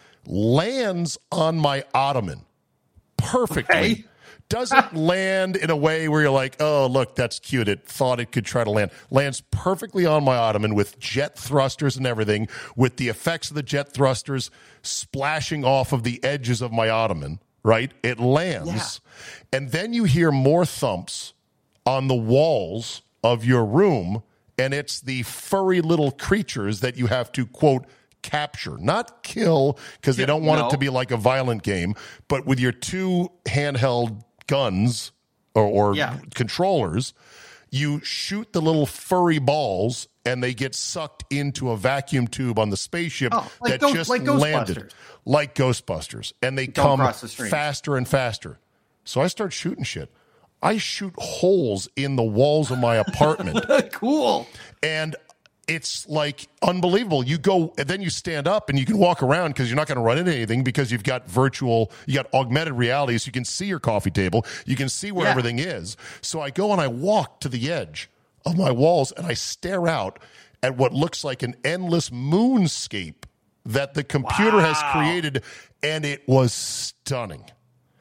lands on my ottoman perfectly. Okay. Doesn't land in a way where you're like, oh, look, that's cute. It thought it could try to land. Lands perfectly on my ottoman with jet thrusters and everything, with the effects of the jet thrusters splashing off of the edges of my ottoman, right? It lands. And then you hear more thumps on the walls of your room, and it's the furry little creatures that you have to, quote, capture, not kill, because they don't want No. it to be like a violent game, but with your two handheld guns or, or Yeah. controllers, you shoot the little furry balls and they get sucked into a vacuum tube on the spaceship Oh, like that Ghost- just like landed. Ghostbusters. Like Ghostbusters. And they Don't come cross the stream. faster and faster. So I start shooting shit. I shoot holes in the walls of my apartment. Cool. And it's like unbelievable. You go and then you stand up and you can walk around because you're not going to run into anything because you've got virtual, you got augmented reality, so you can see your coffee table. You can see where Yeah. everything is. So I go and I walk to the edge of my walls and I stare out at what looks like an endless moonscape that the computer has created. And it was stunning.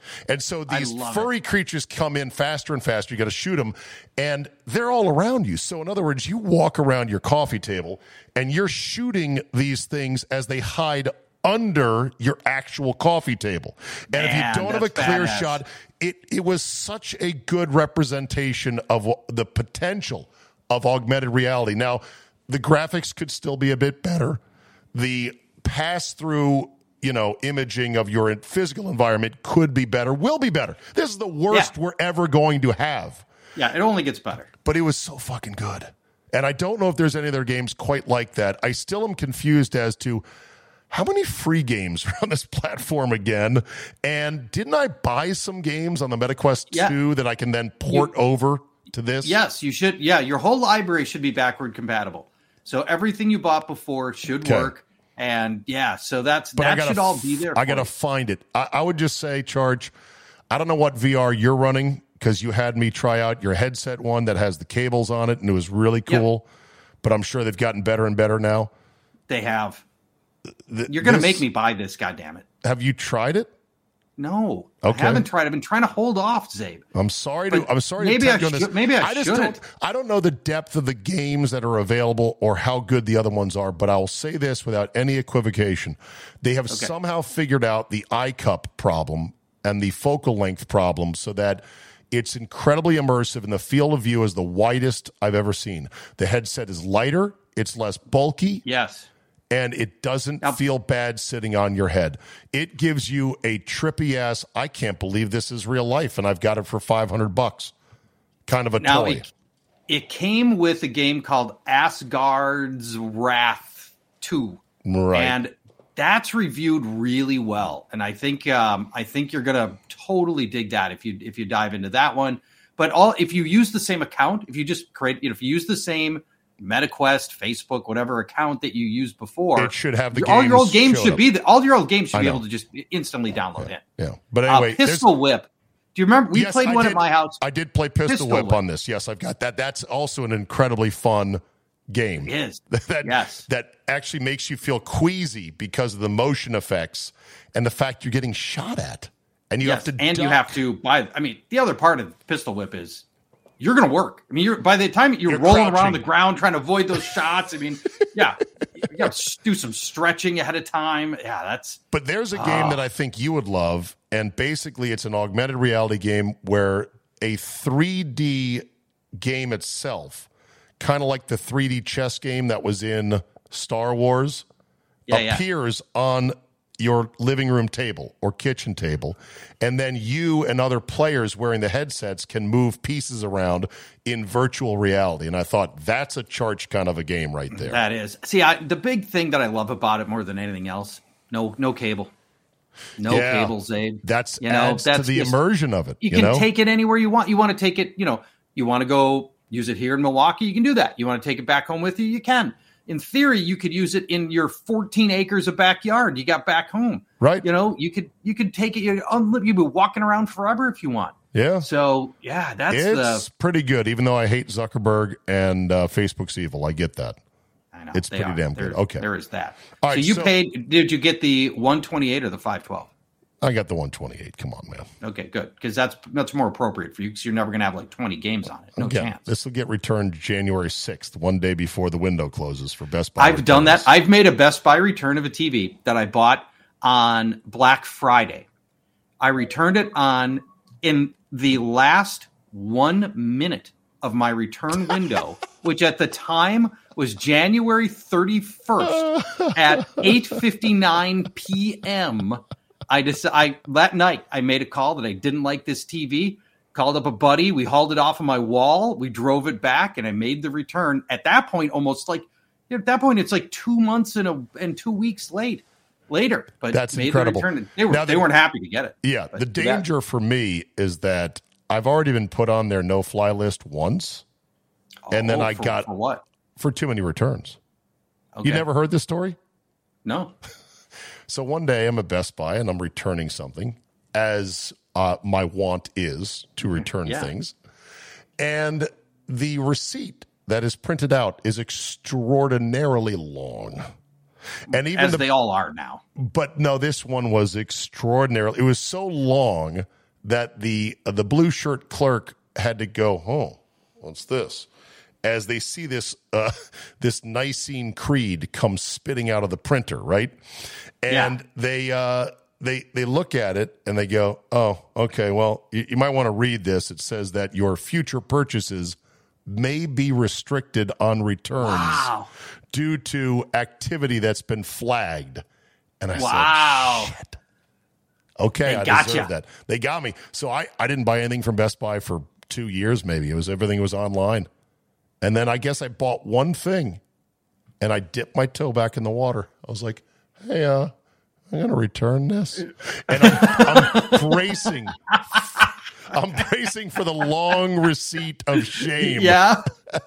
And so these love furry it. creatures come in faster and faster. You got to shoot them, and they're all around you. So in other words, you walk around your coffee table, and you're shooting these things as they hide under your actual coffee table. And Man, if you don't have a that's clear badass. shot, it, it was such a good representation of the potential of augmented reality. Now, the graphics could still be a bit better. The pass-through, you know, imaging of your physical environment could be better, will be better. This is the worst Yeah. we're ever going to have. Yeah, it only gets better. But it was so fucking good. And I don't know if there's any other games quite like that. I still am confused as to how many free games are on this platform again? And didn't I buy some games on the MetaQuest Yeah. two that I can then port You- over to this? Yes, you should. Yeah, your whole library should be backward compatible. So everything you bought before should Okay. work. And yeah, so that's But I that gotta should all f- be there. I for got to you. find it. I, I would just say, Charge, I don't know what V R you're running because you had me try out your headset one that has the cables on it, and it was really Yep. cool. But I'm sure they've gotten better and better now. They have. Th- You're going to this- make me buy this, goddammit. Have you tried it? No, Okay. I haven't tried. I've been trying to hold off, Zabe. I'm sorry to. But I'm sorry. maybe to I tempt you on this. should- maybe I just shouldn't. don't. I don't know the depth of the games that are available or how good the other ones are. But I will say this without any equivocation: they have somehow figured out the eye cup problem and the focal length problem, so that it's incredibly immersive, and the field of view is the widest I've ever seen. The headset is lighter. It's less bulky. Yes. And it doesn't Now- feel bad sitting on your head. It gives you a trippy ass, I can't believe this is real life, and I've got it for five hundred bucks. Kind of a Now, toy. it, it came with a game called Asgard's Wrath two. Right. And that's reviewed really well. And I think um, I think you're gonna totally dig that if you if you dive into that one. But all if you use the same account, if you just create, you know, if you use the same MetaQuest, Facebook, whatever account that you used before, It should have the your- all your games old games showed should up. be the, all your old games should I be know. able to just instantly download it. yeah. But Uh, anyway, there's- Pistol Whip. Do you remember we yes, played I one did- at my house? I did play Pistol, Pistol Whip, Whip. on this. Yes, I've got that. That's also an incredibly fun game. It is. that, Yes. that actually makes you feel queasy because of the motion effects and the fact you're getting shot at. And you Yes, have to and you duck. have to buy. I mean, the other part of Pistol Whip is you're going to work. I mean, you're by the time you're, You're rolling around crouching. the ground trying to avoid those shots. I mean, yeah, you got to do some stretching ahead of time. Yeah, that's But there's a game that I think you would love, and basically it's an augmented reality game where a three D game itself, kind of like the three D chess game that was in Star Wars, yeah, yeah. appears on your living room table or kitchen table, and then you and other players wearing the headsets can move pieces around in virtual reality. And I thought that's a charge kind of a game right there. That is. See, I, the big thing that I love about it more than anything else, no, no cable, no Yeah. cable, Zabe. That's You know, adds that's to the just- immersion of it. You You, can know? take it anywhere you want. You want to take it, you know, you want to go use it here in Milwaukee, you can do that. You want to take it back home with you, you can. In theory, you could use it in your fourteen acres of backyard you got back home. Right. You know, you could you could take it. You unli- you'd be walking around forever if you want. Yeah. So yeah, that's It's the. pretty good, even though I hate Zuckerberg and uh, Facebook's evil. I get that. I know, it's they pretty are. damn good. There- Okay. there is that. All so right, you so- paid? Did you get the one twenty-eight or the five twelve? I got the one twenty-eight. Come on, man. Okay, good, because that's that's more appropriate for you because you're never going to have like twenty games on it. No Again, chance. this will get returned January sixth, one day before the window closes for Best Buy. I've done that. returns. I've made a Best Buy return of a T V that I bought on Black Friday. I returned it on in the last one minute of my return window, which at the time was January thirty-first at eight fifty-nine p.m. I decided I, that night I made a call that I didn't like this T V. Called up a buddy. We hauled it off of my wall. We drove it back, and I made the return. At that point, almost like at that point, it's like two months and a and two weeks late later. But That's made incredible. The return. They were Now they the- weren't happy to get it. Yeah, But the that- danger for me is that I've already been put on their no-fly list once, and then Oh, I for- got for what? for too many returns. Okay. You never heard this story? No. So one day I'm at Best Buy and I'm returning something, as uh, my want is to return Yeah. things. And the receipt that is printed out is extraordinarily long. And even as the, they all are now. But no, this one was extraordinary. It was so long that the uh, the blue shirt clerk had to go, oh, what's this? As they see this uh, this Nicene Creed come spitting out of the printer, right? And Yeah. they uh, they they look at it and they go, oh, okay, well, you, you might want to read this. It says that your future purchases may be restricted on returns Wow. due to activity that's been flagged. And I Wow. said, shit. Okay, They I gotcha. deserve that. They got me. So I, I didn't buy anything from Best Buy for two years maybe. It was everything was online. And then I guess I bought one thing and I dipped my toe back in the water. I was like, hey, uh, I'm going to return this. And I'm, I'm bracing. I'm bracing for the long receipt of shame. Yeah.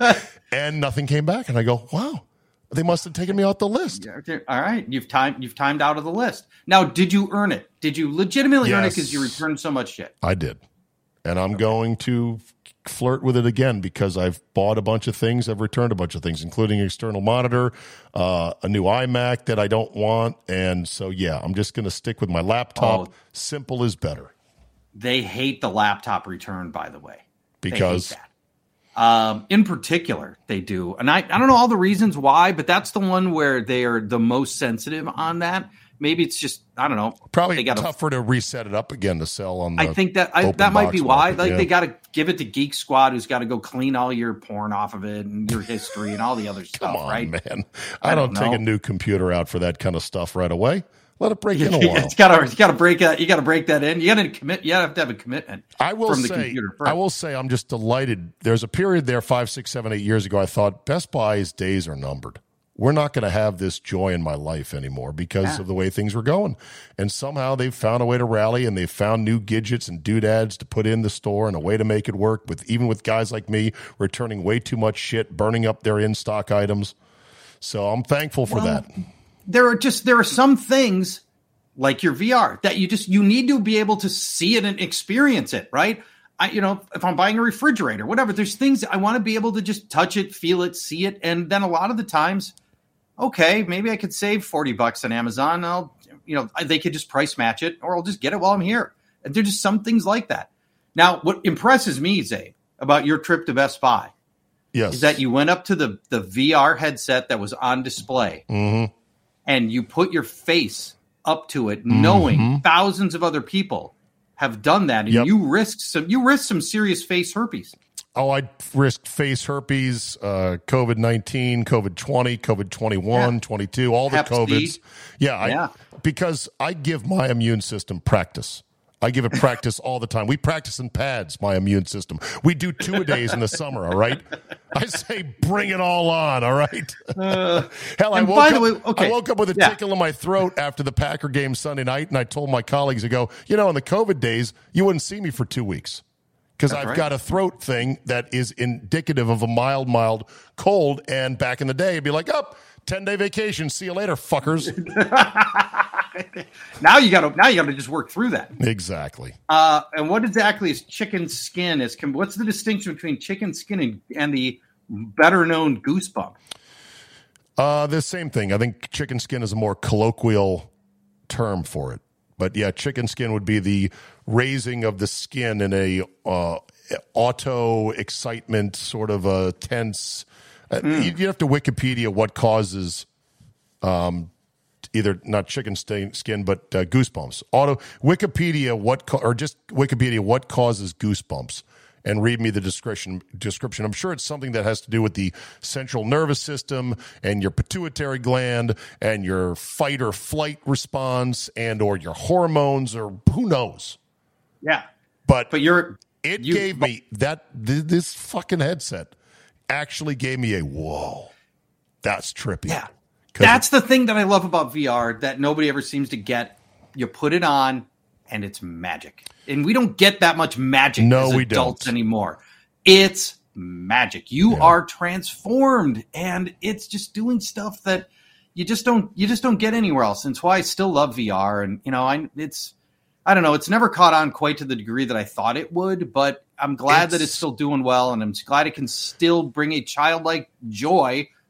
And nothing came back. And I go, wow, they must have taken me off the list. All right. You've timed you've timed out of the list. Now, did you earn it? Did you legitimately earn it Yes. because you returned so much shit? I did. And I'm going to flirt with it again because I've bought a bunch of things. I've returned a bunch of things, including an external monitor, uh, a new iMac that I don't want. And so, yeah, I'm just going to stick with my laptop. Oh. Simple is better. They hate the laptop return, by the way. Because They hate that. Um, in particular, they do. And I, I don't know all the reasons why, but that's the one where they are the most sensitive on that. Maybe it's just, I don't know. probably they gotta, tougher to reset it up again to sell on the I think that I, open that might box be why. market, Like yeah. they got to give it to Geek Squad, who's got to go clean all your porn off of it and your history and all the other stuff, Come on, right? man. I, I don't, don't take know. a new computer out for that kind of stuff right away. Let it break in a while. It's got to, you got to break that. You got to break that in. You got to commit. You have to have a commitment. I will from the say, computer first. I will say, I'm just delighted. There's a period there, five, six, seven, eight years ago. I thought Best Buy's days are numbered. We're not going to have this joy in my life anymore because Yeah. of the way things were going. And somehow they've found a way to rally, and they've found new gadgets and doodads to put in the store and a way to make it work. With even with guys like me returning way too much shit, burning up their in stock items. So I'm thankful for Well, that. There are just there are some things like your V R that you just you need to be able to see it and experience it, right? I, you know, if I'm buying a refrigerator, whatever, there's things I want to be able to just touch it, feel it, see it, and then a lot of the times, okay, maybe I could save forty bucks on Amazon. I'll, you know, they could just price match it, or I'll just get it while I'm here. And there's just some things like that. Now, what impresses me, Zay, about your trip to Best Buy Yes. is that you went up to the the V R headset that was on display, Mhm. and you put your face up to it, knowing thousands of other people have done that, and Yep. you risked some you risked some serious face herpes. Oh, I risked face herpes, uh, COVID nineteen, COVID twenty, COVID twenty-one, Yeah. twenty-two, all the Hep C. COVIDs. Yeah, I, Yeah. because I give my immune system practice. I give it practice all the time. We practice in pads, my immune system. We do two-a-days in the summer, all right? I say bring it all on, all right? Hell, I and woke, by the up, way, okay, I woke up with a yeah. tickle in my throat after the Packer game Sunday night, and I told my colleagues, I go, you know, in the COVID days, you wouldn't see me for two weeks. Because I've right. got a throat thing that is indicative of a mild, mild cold. And back in the day, it'd be like, oh, ten-day vacation. See you later, fuckers. Now you got to now you got to just work through that. Exactly. Uh, and what exactly is chicken skin? Is what's the distinction between chicken skin and, and the better known goosebump? Uh, the same thing. I think chicken skin is a more colloquial term for it. But yeah, chicken skin would be the raising of the skin in a uh, auto excitement, sort of a tense. Uh, Mm. you, you have to Wikipedia what causes um, either not chicken stain, skin, but uh, goosebumps. Auto Wikipedia what ca- or just Wikipedia what causes goosebumps, and read me the description. Description. I'm sure it's something that has to do with the central nervous system and your pituitary gland and your fight or flight response and or your hormones or who knows. Yeah, But but you're it you- gave me that th- this fucking headset actually gave me a whoa. That's trippy. Yeah. 'Cause That's the thing that I love about V R that nobody ever seems to get. You put it on and it's magic. And we don't get that much magic No, as we adults don't. anymore. It's magic. You Yeah. are transformed and it's just doing stuff that you just don't you just don't get anywhere else. And it's why I still love V R. And you know, I it's I don't know, it's never caught on quite to the degree that I thought it would, but I'm glad that It's- it's still doing well, and I'm glad it can still bring a childlike joy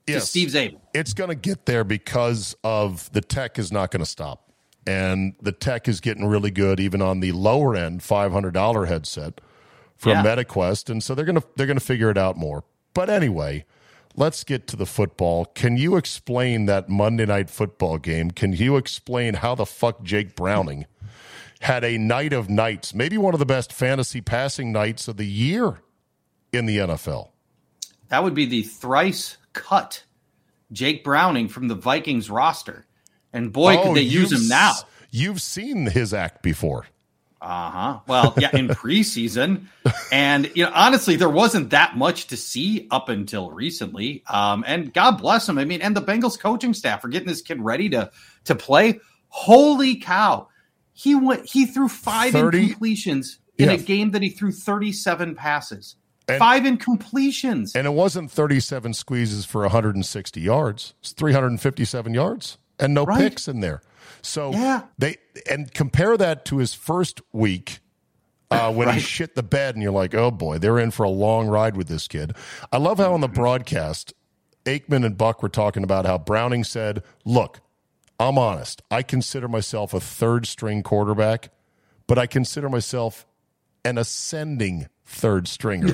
to Yes. Steve Zabel. It's going to get there because of the tech is not going to stop. And the tech is getting really good, even on the lower end five hundred dollars headset from Yeah. MetaQuest. And so they're going to they're going to figure it out more. But anyway, let's get to the football. Can you explain that Monday Night Football game? Can you explain how the fuck Jake Browning had a night of nights, maybe one of the best fantasy passing nights of the year in the N F L? That would be the thrice cut Jake Browning from the Vikings roster. And boy, Oh, could they use you've him now. s- You've seen his act before. Uh-huh. Well, yeah, in preseason. And, you know, honestly, there wasn't that much to see up until recently. Um, and God bless him. I mean, and the Bengals coaching staff are getting this kid ready to to play. Holy cow. He went he threw five thirty incompletions in Yeah. a game that he threw thirty-seven passes. And- five incompletions. And it wasn't thirty-seven squeezes for one hundred sixty yards. It's three hundred fifty-seven yards and no Right. picks in there. So Yeah. they and compare that to his first week uh, when he Right. shit the bed, and you're like, oh boy, they're in for a long ride with this kid. I love how on the broadcast, Aikman and Buck were talking about how Browning said, look, I'm honest. I consider myself a third string quarterback, but I consider myself an ascending third stringer.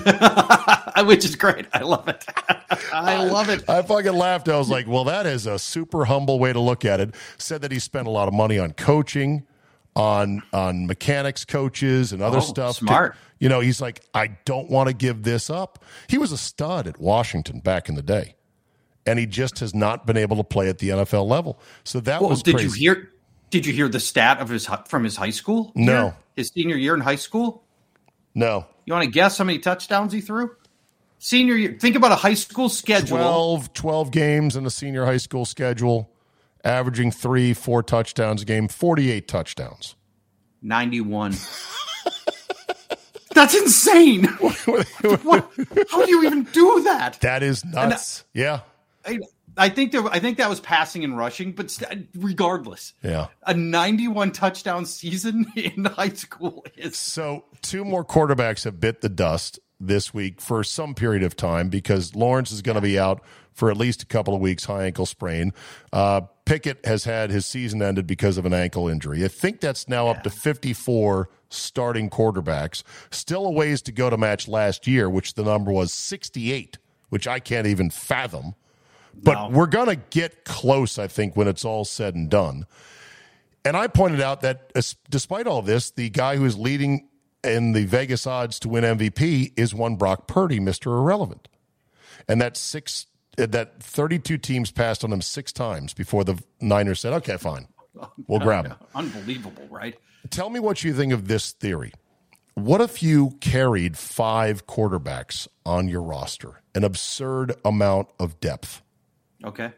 Which is great. I love it. I love it. I fucking laughed. I was like, well, that is a super humble way to look at it. Said that he spent a lot of money on coaching, on on mechanics coaches and other Oh, stuff. to- smart. you know, he's like, I don't want to give this up. He was a stud at Washington back in the day, and he just has not been able to play at the N F L level. So that Well, was did crazy. you hear did you hear the stat of his hi- from his high school? No. year? His senior year in high school? No. You want to guess how many touchdowns he threw? Senior year. Think about a high school schedule. twelve, twelve games in the senior high school schedule, averaging three, four touchdowns a game, forty-eight touchdowns. ninety-one. That's insane. What? How do you even do that? That is nuts. Yeah. I, I think there, I think that was passing and rushing, but st- regardless, Yeah. a ninety-one touchdown season in high school is So two more quarterbacks have bit the dust this week for some period of time because Lawrence is going to be out for at least a couple of weeks, high ankle sprain. Uh, Pickett has had his season ended because of an ankle injury. I think that's now up to fifty-four starting quarterbacks. Still a ways to go to match last year, which the number was sixty-eight, which I can't even fathom. But No. we're going to get close, I think, when it's all said and done. And I pointed out that as, despite all this, the guy who is leading in the Vegas odds to win M V P is one Brock Purdy, Mister Irrelevant. And that six, uh, that thirty-two teams passed on him six times before the Niners said, okay, fine, we'll grab him. unbelievable, right? Tell me what you think of this theory. What if you carried five quarterbacks on your roster, an absurd amount of depth? Okay.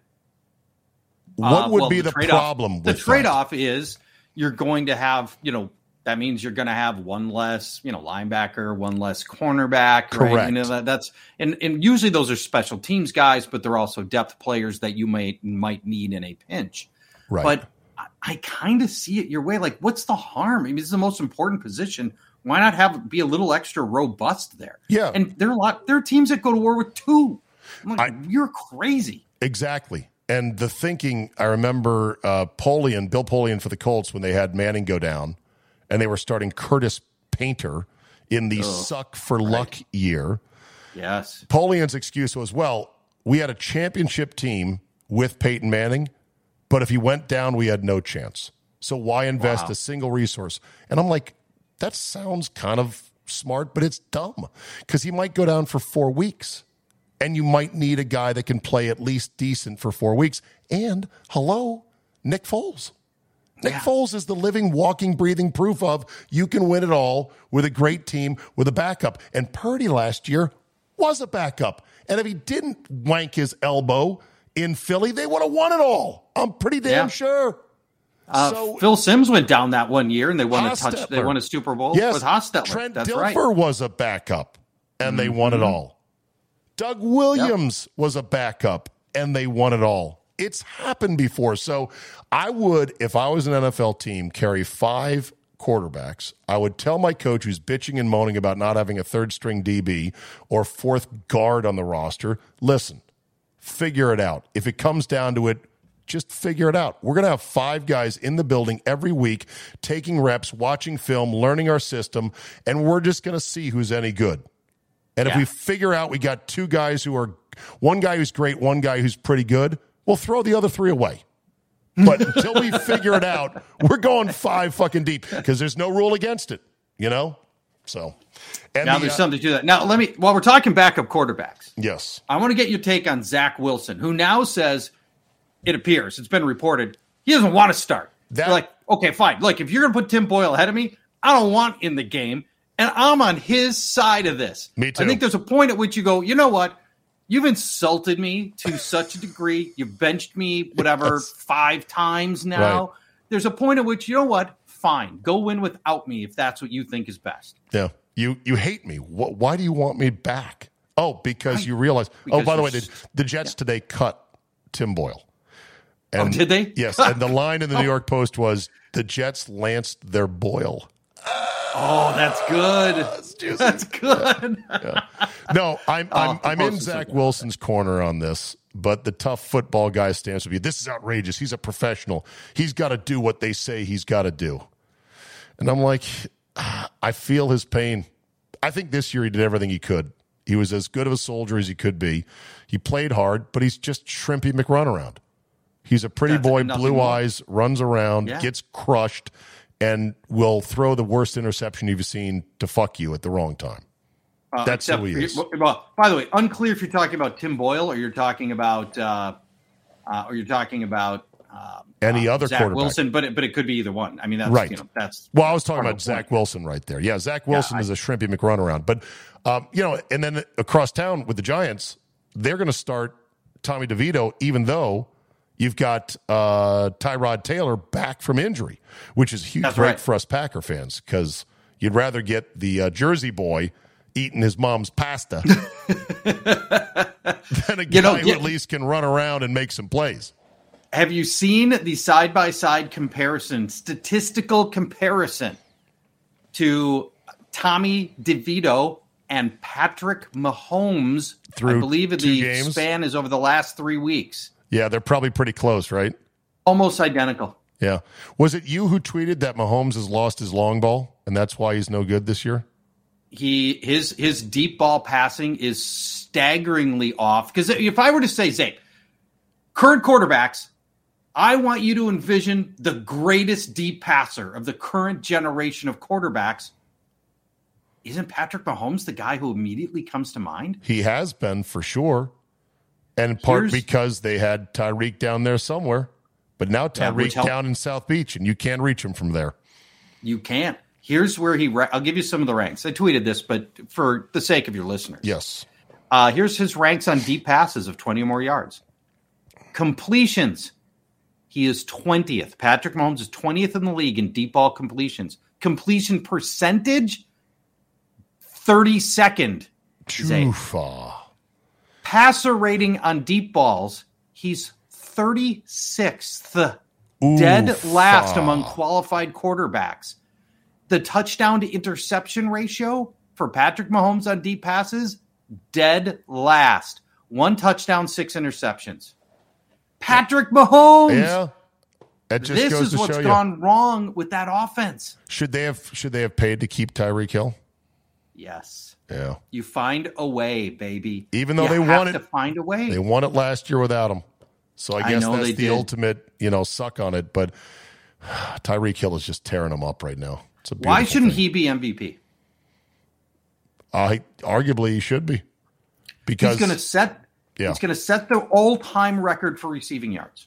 What Uh, would well, be the, trade-off- problem with the that? trade-off is you're going to have, you know, that means you're going to have one less, you know, linebacker, one less cornerback, right? Correct. You know, that, that's and and usually those are special teams guys, but they're also depth players that you might might need in a pinch. Right. But I, I kind of see it your way. Like, what's the harm? I mean, it's the most important position. Why not have be a little extra robust there? Yeah. And there are a lot. There are teams that go to war with two. I'm like, I- you're crazy. Exactly. And the thinking, I remember uh, Polian, Bill Polian for the Colts when they had Manning go down and they were starting Curtis Painter in the suck for luck year. Yes. Polian's excuse was, well, we had a championship team with Peyton Manning, but if he went down, we had no chance. So why invest Wow. a single resource? And I'm like, that sounds kind of smart, but it's dumb because he might go down for four weeks. And you might need a guy that can play at least decent for four weeks. And hello, Nick Foles. Nick Yeah. Foles is the living, walking, breathing proof of you can win it all with a great team with a backup. And Purdy last year was a backup. And if he didn't wank his elbow in Philly, they would have won it all. I'm pretty damn Yeah. sure. Uh, So- Phil Simms went down that one year, and they won a touch. They Hostetler. won a Super Bowl Yes, with Hostetler. Trent That's Dilfer right. Mm-hmm. was a backup, and they won it all. Doug Williams was a backup, and they won it all. It's happened before. So I would, if I was an N F L team, carry five quarterbacks. I would tell my coach who's bitching and moaning about not having a third string D B or fourth guard on the roster, listen, figure it out. If it comes down to it, just figure it out. We're going to have five guys in the building every week, taking reps, watching film, learning our system, and we're just going to see who's any good. And yeah. if we figure out we got two guys who are, one guy who's great, one guy who's pretty good, we'll throw the other three away. But until we figure it out, we're going five fucking deep because there's no rule against it, you know? So and now the, there's uh, something to that. Now, let me, while we're talking backup quarterbacks, yes, I want to get your take on Zach Wilson, who now says, it appears, it's been reported, he doesn't want to start. That, They're like, okay, fine. Look, if you're going to put Tim Boyle ahead of me, I don't want in the game, and I'm on his side of this. Me too. I think there's a point at which you go, you know what? You've insulted me to such a degree. You've benched me, whatever, yes. five times now. Right. There's a point at which, you know what? Fine. Go win without me if that's what you think is best. Yeah. You you hate me. Why do you want me back? Oh, because right. you realize. Because oh, by the way, the, the Jets yeah. today cut Tim Boyle. And, oh, did they? Yes. And the line in the New York Post was, the Jets lanced their Boyle. Oh, that's good. That's good. Yeah. Yeah. No, I'm I'm, oh, I'm in Zach so Wilson's corner on this, but the tough football guy stands with you. This is outrageous. He's a professional. He's got to do what they say he's got to do. And I'm like, I feel his pain. I think this year he did everything he could. He was as good of a soldier as he could be. He played hard, but he's just Shrimpy McRunaround. He's a pretty That's boy, blue more. eyes, runs around, yeah. gets crushed, and will throw the worst interception you've seen to fuck you at the wrong time. Uh, That's who he is. Well, by the way, unclear if you're talking about Tim Boyle or you're talking about, uh, uh, or you're talking about uh, any uh, other Zach quarterback. Wilson, but it, but it could be either one. I mean, that's right. You know, that's well, I was talking about Zach Wilson right there. Yeah, Zach Wilson yeah, I, is a Shrimpy McRunaround. But um, you know, and then across town with the Giants, they're going to start Tommy DeVito, even though you've got uh, Tyrod Taylor back from injury, which is huge, great right. for us Packer fans because you'd rather get the uh, Jersey boy eating his mom's pasta than a guy you know, who yeah. at least can run around and make some plays. Have you seen the side-by-side comparison, statistical comparison to Tommy DeVito and Patrick Mahomes? Through I believe the games? Span is over the last three weeks. Yeah, they're probably pretty close, right? Almost identical. Yeah. Was it you who tweeted that Mahomes has lost his long ball, and that's why he's no good this year? He his his deep ball passing is staggeringly off. Because if I were to say, Zay, current quarterbacks, I want you to envision the greatest deep passer of the current generation of quarterbacks. Isn't Patrick Mahomes the guy who immediately comes to mind? He has been for sure. And in part Here's, because they had Tyreek down there somewhere. But now Tyreek yeah, down in South Beach, and you can't reach him from there. You can't. Here's where he ra- – I'll give you some of the ranks. I tweeted this, but for the sake of your listeners. Yes. Uh, here's his ranks on deep passes of twenty or more yards. Completions. He is twentieth. Patrick Mahomes is twentieth in the league in deep ball completions. Completion percentage, thirty-second. Oofa. Passer rating on deep balls, he's thirty-sixth. Oof. Dead last among qualified quarterbacks. The touchdown to interception ratio for Patrick Mahomes on deep passes, dead last. One touchdown, six interceptions. Patrick Mahomes. Yeah. That just this goes is to what's show gone you. wrong with that offense. Should they have should they have paid to keep Tyreek Hill? Yes. Yeah. You find a way, baby. Even though you they have won it, to find a way. They won it last year without him. So I guess I that's the did. ultimate, you know, suck on it. But Tyreek Hill is just tearing them up right now. It's a Why shouldn't thing. he be M V P? Uh, arguably, he should be. Because he's going to set. Yeah. He's going to set the all-time record for receiving yards.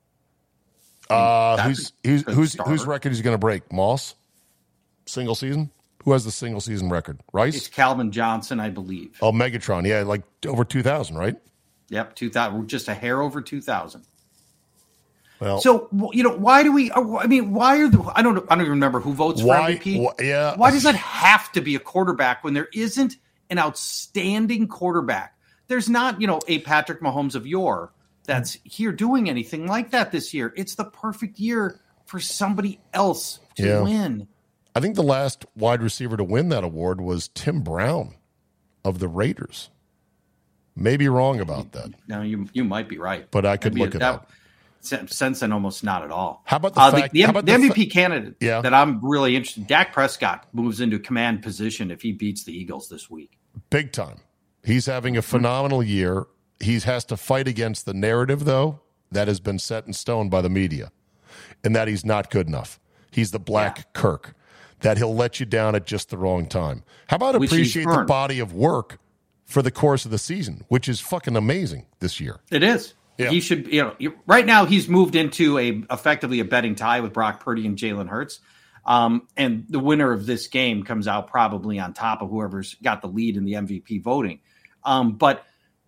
Uh, who's who's who's whose record is he going to break? Moss, single season. Who has the single season record? Rice. It's Calvin Johnson, I believe. Oh, Megatron. Yeah, like over two thousand, right? Yep, two thousand. Just a hair over two thousand. Well, so you know, why do we? I mean, why are the? I don't. I don't even remember who votes why, for M V P. Wh- yeah. Why does it have to be a quarterback when there isn't an outstanding quarterback? There's not, you know, a Patrick Mahomes of yore that's here doing anything like that this year. It's the perfect year for somebody else to yeah. win. I think the last wide receiver to win that award was Tim Brown of the Raiders. Maybe wrong about that. No, you you might be right. But I could Maybe look at that. that. Sense and almost not at all. How about the uh, fact? The, the, how about the the M V P fa- candidate yeah. that I'm really interested in, Dak Prescott moves into command position if he beats the Eagles this week. Big time. He's having a phenomenal year. He has to fight against the narrative, though, that has been set in stone by the media, and that he's not good enough. He's the Black Yeah. Kirk, that he'll let you down at just the wrong time. How about Which he's appreciate the earned. body of work for the course of the season, which is fucking amazing this year. It is. Yeah. He should, you know, you- right now he's moved into a effectively a betting tie with Brock Purdy and Jalen Hurts. Um, and the winner of this game comes out probably on top of whoever's got the lead in the M V P voting. Um, but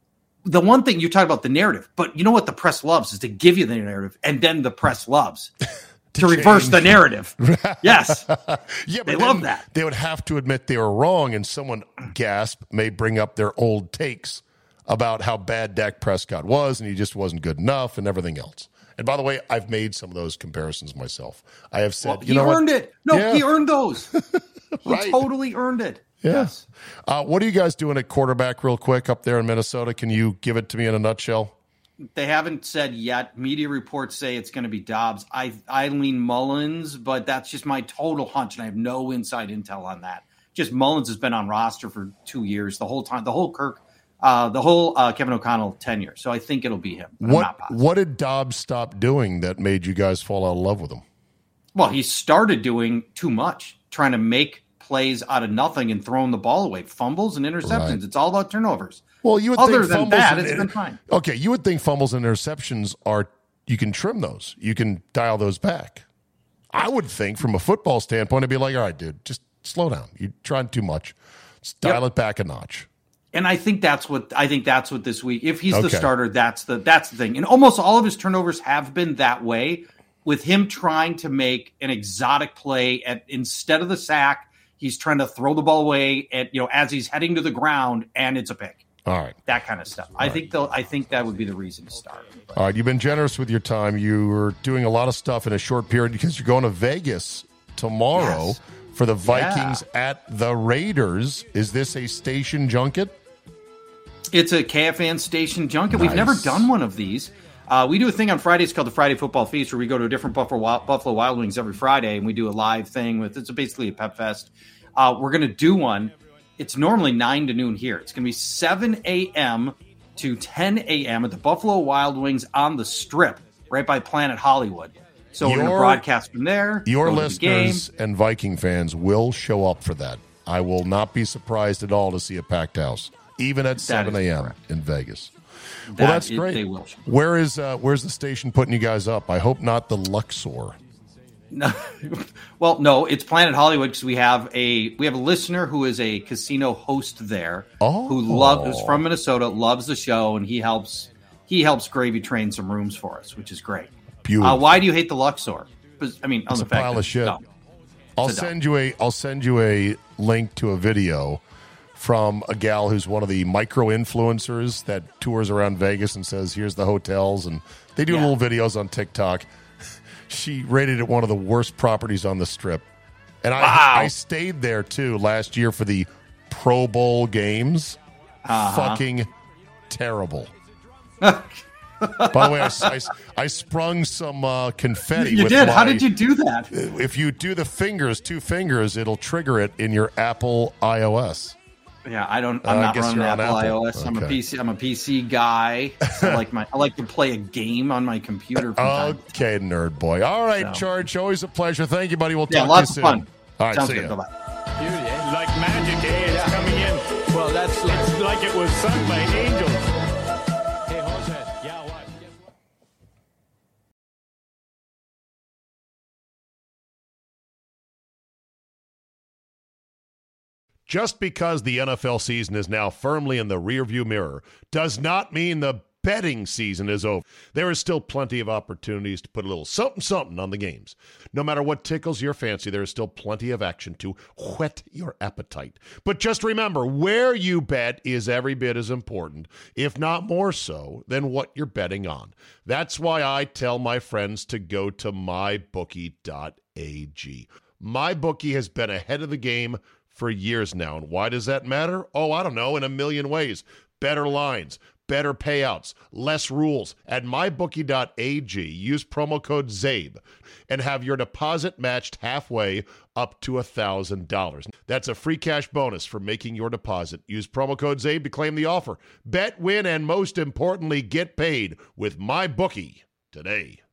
the one thing you talk about the narrative, but you know what the press loves is to give you the narrative, and then the press loves to, to reverse change. the narrative. Yes. Yeah, but They then love that. They would have to admit they were wrong, and someone, gasp, may bring up their old takes about how bad Dak Prescott was, and he just wasn't good enough, and everything else. And by the way, I've made some of those comparisons myself. I have said, Well, you he know earned what? it. No, Yeah. he earned those. He Right. totally earned it. Yeah. Yes. Uh, what are you guys doing at quarterback real quick up there in Minnesota? Can you give it to me in a nutshell? They haven't said yet. Media reports say it's going to be Dobbs. I I lean Mullins, but that's just my total hunch, and I have no inside intel on that. Just Mullins has been on roster for two years, the whole time, the whole Kirk, uh, the whole uh, Kevin O'Connell tenure. So I think it'll be him. But I'm not What positive. What did Dobbs stop doing that made you guys fall out of love with him? Well, he started doing too much, trying to make plays out of nothing and throwing the ball away, fumbles and interceptions. Right. It's all about turnovers. Well, you would Other think than fumbles that, and- it's been fine. Okay, you would think fumbles and interceptions are you can trim those. You can dial those back. I would think from a football standpoint, it'd be like, all right, dude, just slow down. You're trying too much. Let's dial Yep. it back a notch. And I think that's what I think that's what this week. If he's the Okay. starter, that's the that's the thing. And almost all of his turnovers have been that way, with him trying to make an exotic play at instead of the sack, he's trying to throw the ball away at you know as he's heading to the ground, and it's a pick. All right. That kind of stuff. I think they'll. I think that would be the reason to start. But All right. You've been generous with your time. You were doing a lot of stuff in a short period because you're going to Vegas tomorrow Yes. for the Vikings at the Raiders. Is this a station junket? It's a K F N station junket. We've Nice. never done one of these. Uh, we do a thing on Fridays called the Friday Football Feast, where we go to a different Buffalo Wild, Buffalo Wild Wings every Friday, and we do a live thing with. It's basically a pep fest. Uh, we're going to do one. It's normally nine to noon here. It's going to be seven a.m. to ten a.m. at the Buffalo Wild Wings on the Strip, right by Planet Hollywood. So we're going to Your- broadcast from there. Your go to the game. listeners and Viking fans will show up for that. I will not be surprised at all to see a packed house, even at seven a.m. correct. in Vegas. That Well, that's is- great. they will. Where is uh, where's the station putting you guys up? I hope not the Luxor. No, well, no, it's Planet Hollywood because we have a we have a listener who is a casino host there, Oh. who loves who's from Minnesota, loves the show, and he helps he helps Gravy train some rooms for us, which is great. Beautiful. Uh, why do you hate the Luxor? 'Cause, I mean, on It's the a fact pile that of shit. it's dumb. I'll It's a send you a I'll send you a link to a video from a gal who's one of the micro influencers that tours around Vegas and says, here's the hotels, and they do Yeah. little videos on TikTok. She rated it one of the worst properties on the Strip. And I Wow. I stayed there too last year for the Pro Bowl games. Uh-huh. Fucking terrible. By the way, I, I, I sprung some uh, confetti. You with did. How my- did you do that? If you do the fingers, two fingers, it'll trigger it in your Apple iOS. Yeah, I don't. I'm Uh, I not guess running you're on Apple, Apple. iOS. I'm a Okay. P C. I'm a P C guy. So I like my. I like to play a game on my computer. From time to Okay, nerd boy. All right, So- George, always a pleasure. Thank you, buddy. We'll Yeah, talk lots to of you soon. fun. All right, Sounds see good. ya. Bye bye. Beauty, eh? Like magic, eh? It's coming in. Well, that's it's like it was sung by angels. Hey, Jose. Yeah, what? Just because the N F L season is now firmly in the rearview mirror does not mean the betting season is over. There is still plenty of opportunities to put a little something something on the games. No matter what tickles your fancy, there is still plenty of action to whet your appetite. But just remember, where you bet is every bit as important, if not more so, than what you're betting on. That's why I tell my friends to go to my bookie dot a g. MyBookie has been ahead of the game for years now. And why does that matter? Oh, I don't know, in a million ways. better lines, better payouts, less rules. At my bookie dot a g, use promo code ZABE and have your deposit matched halfway up to one thousand dollars. That's a free cash bonus for making your deposit. Use promo code ZABE to claim the offer. Bet, win, and most importantly, get paid with MyBookie today.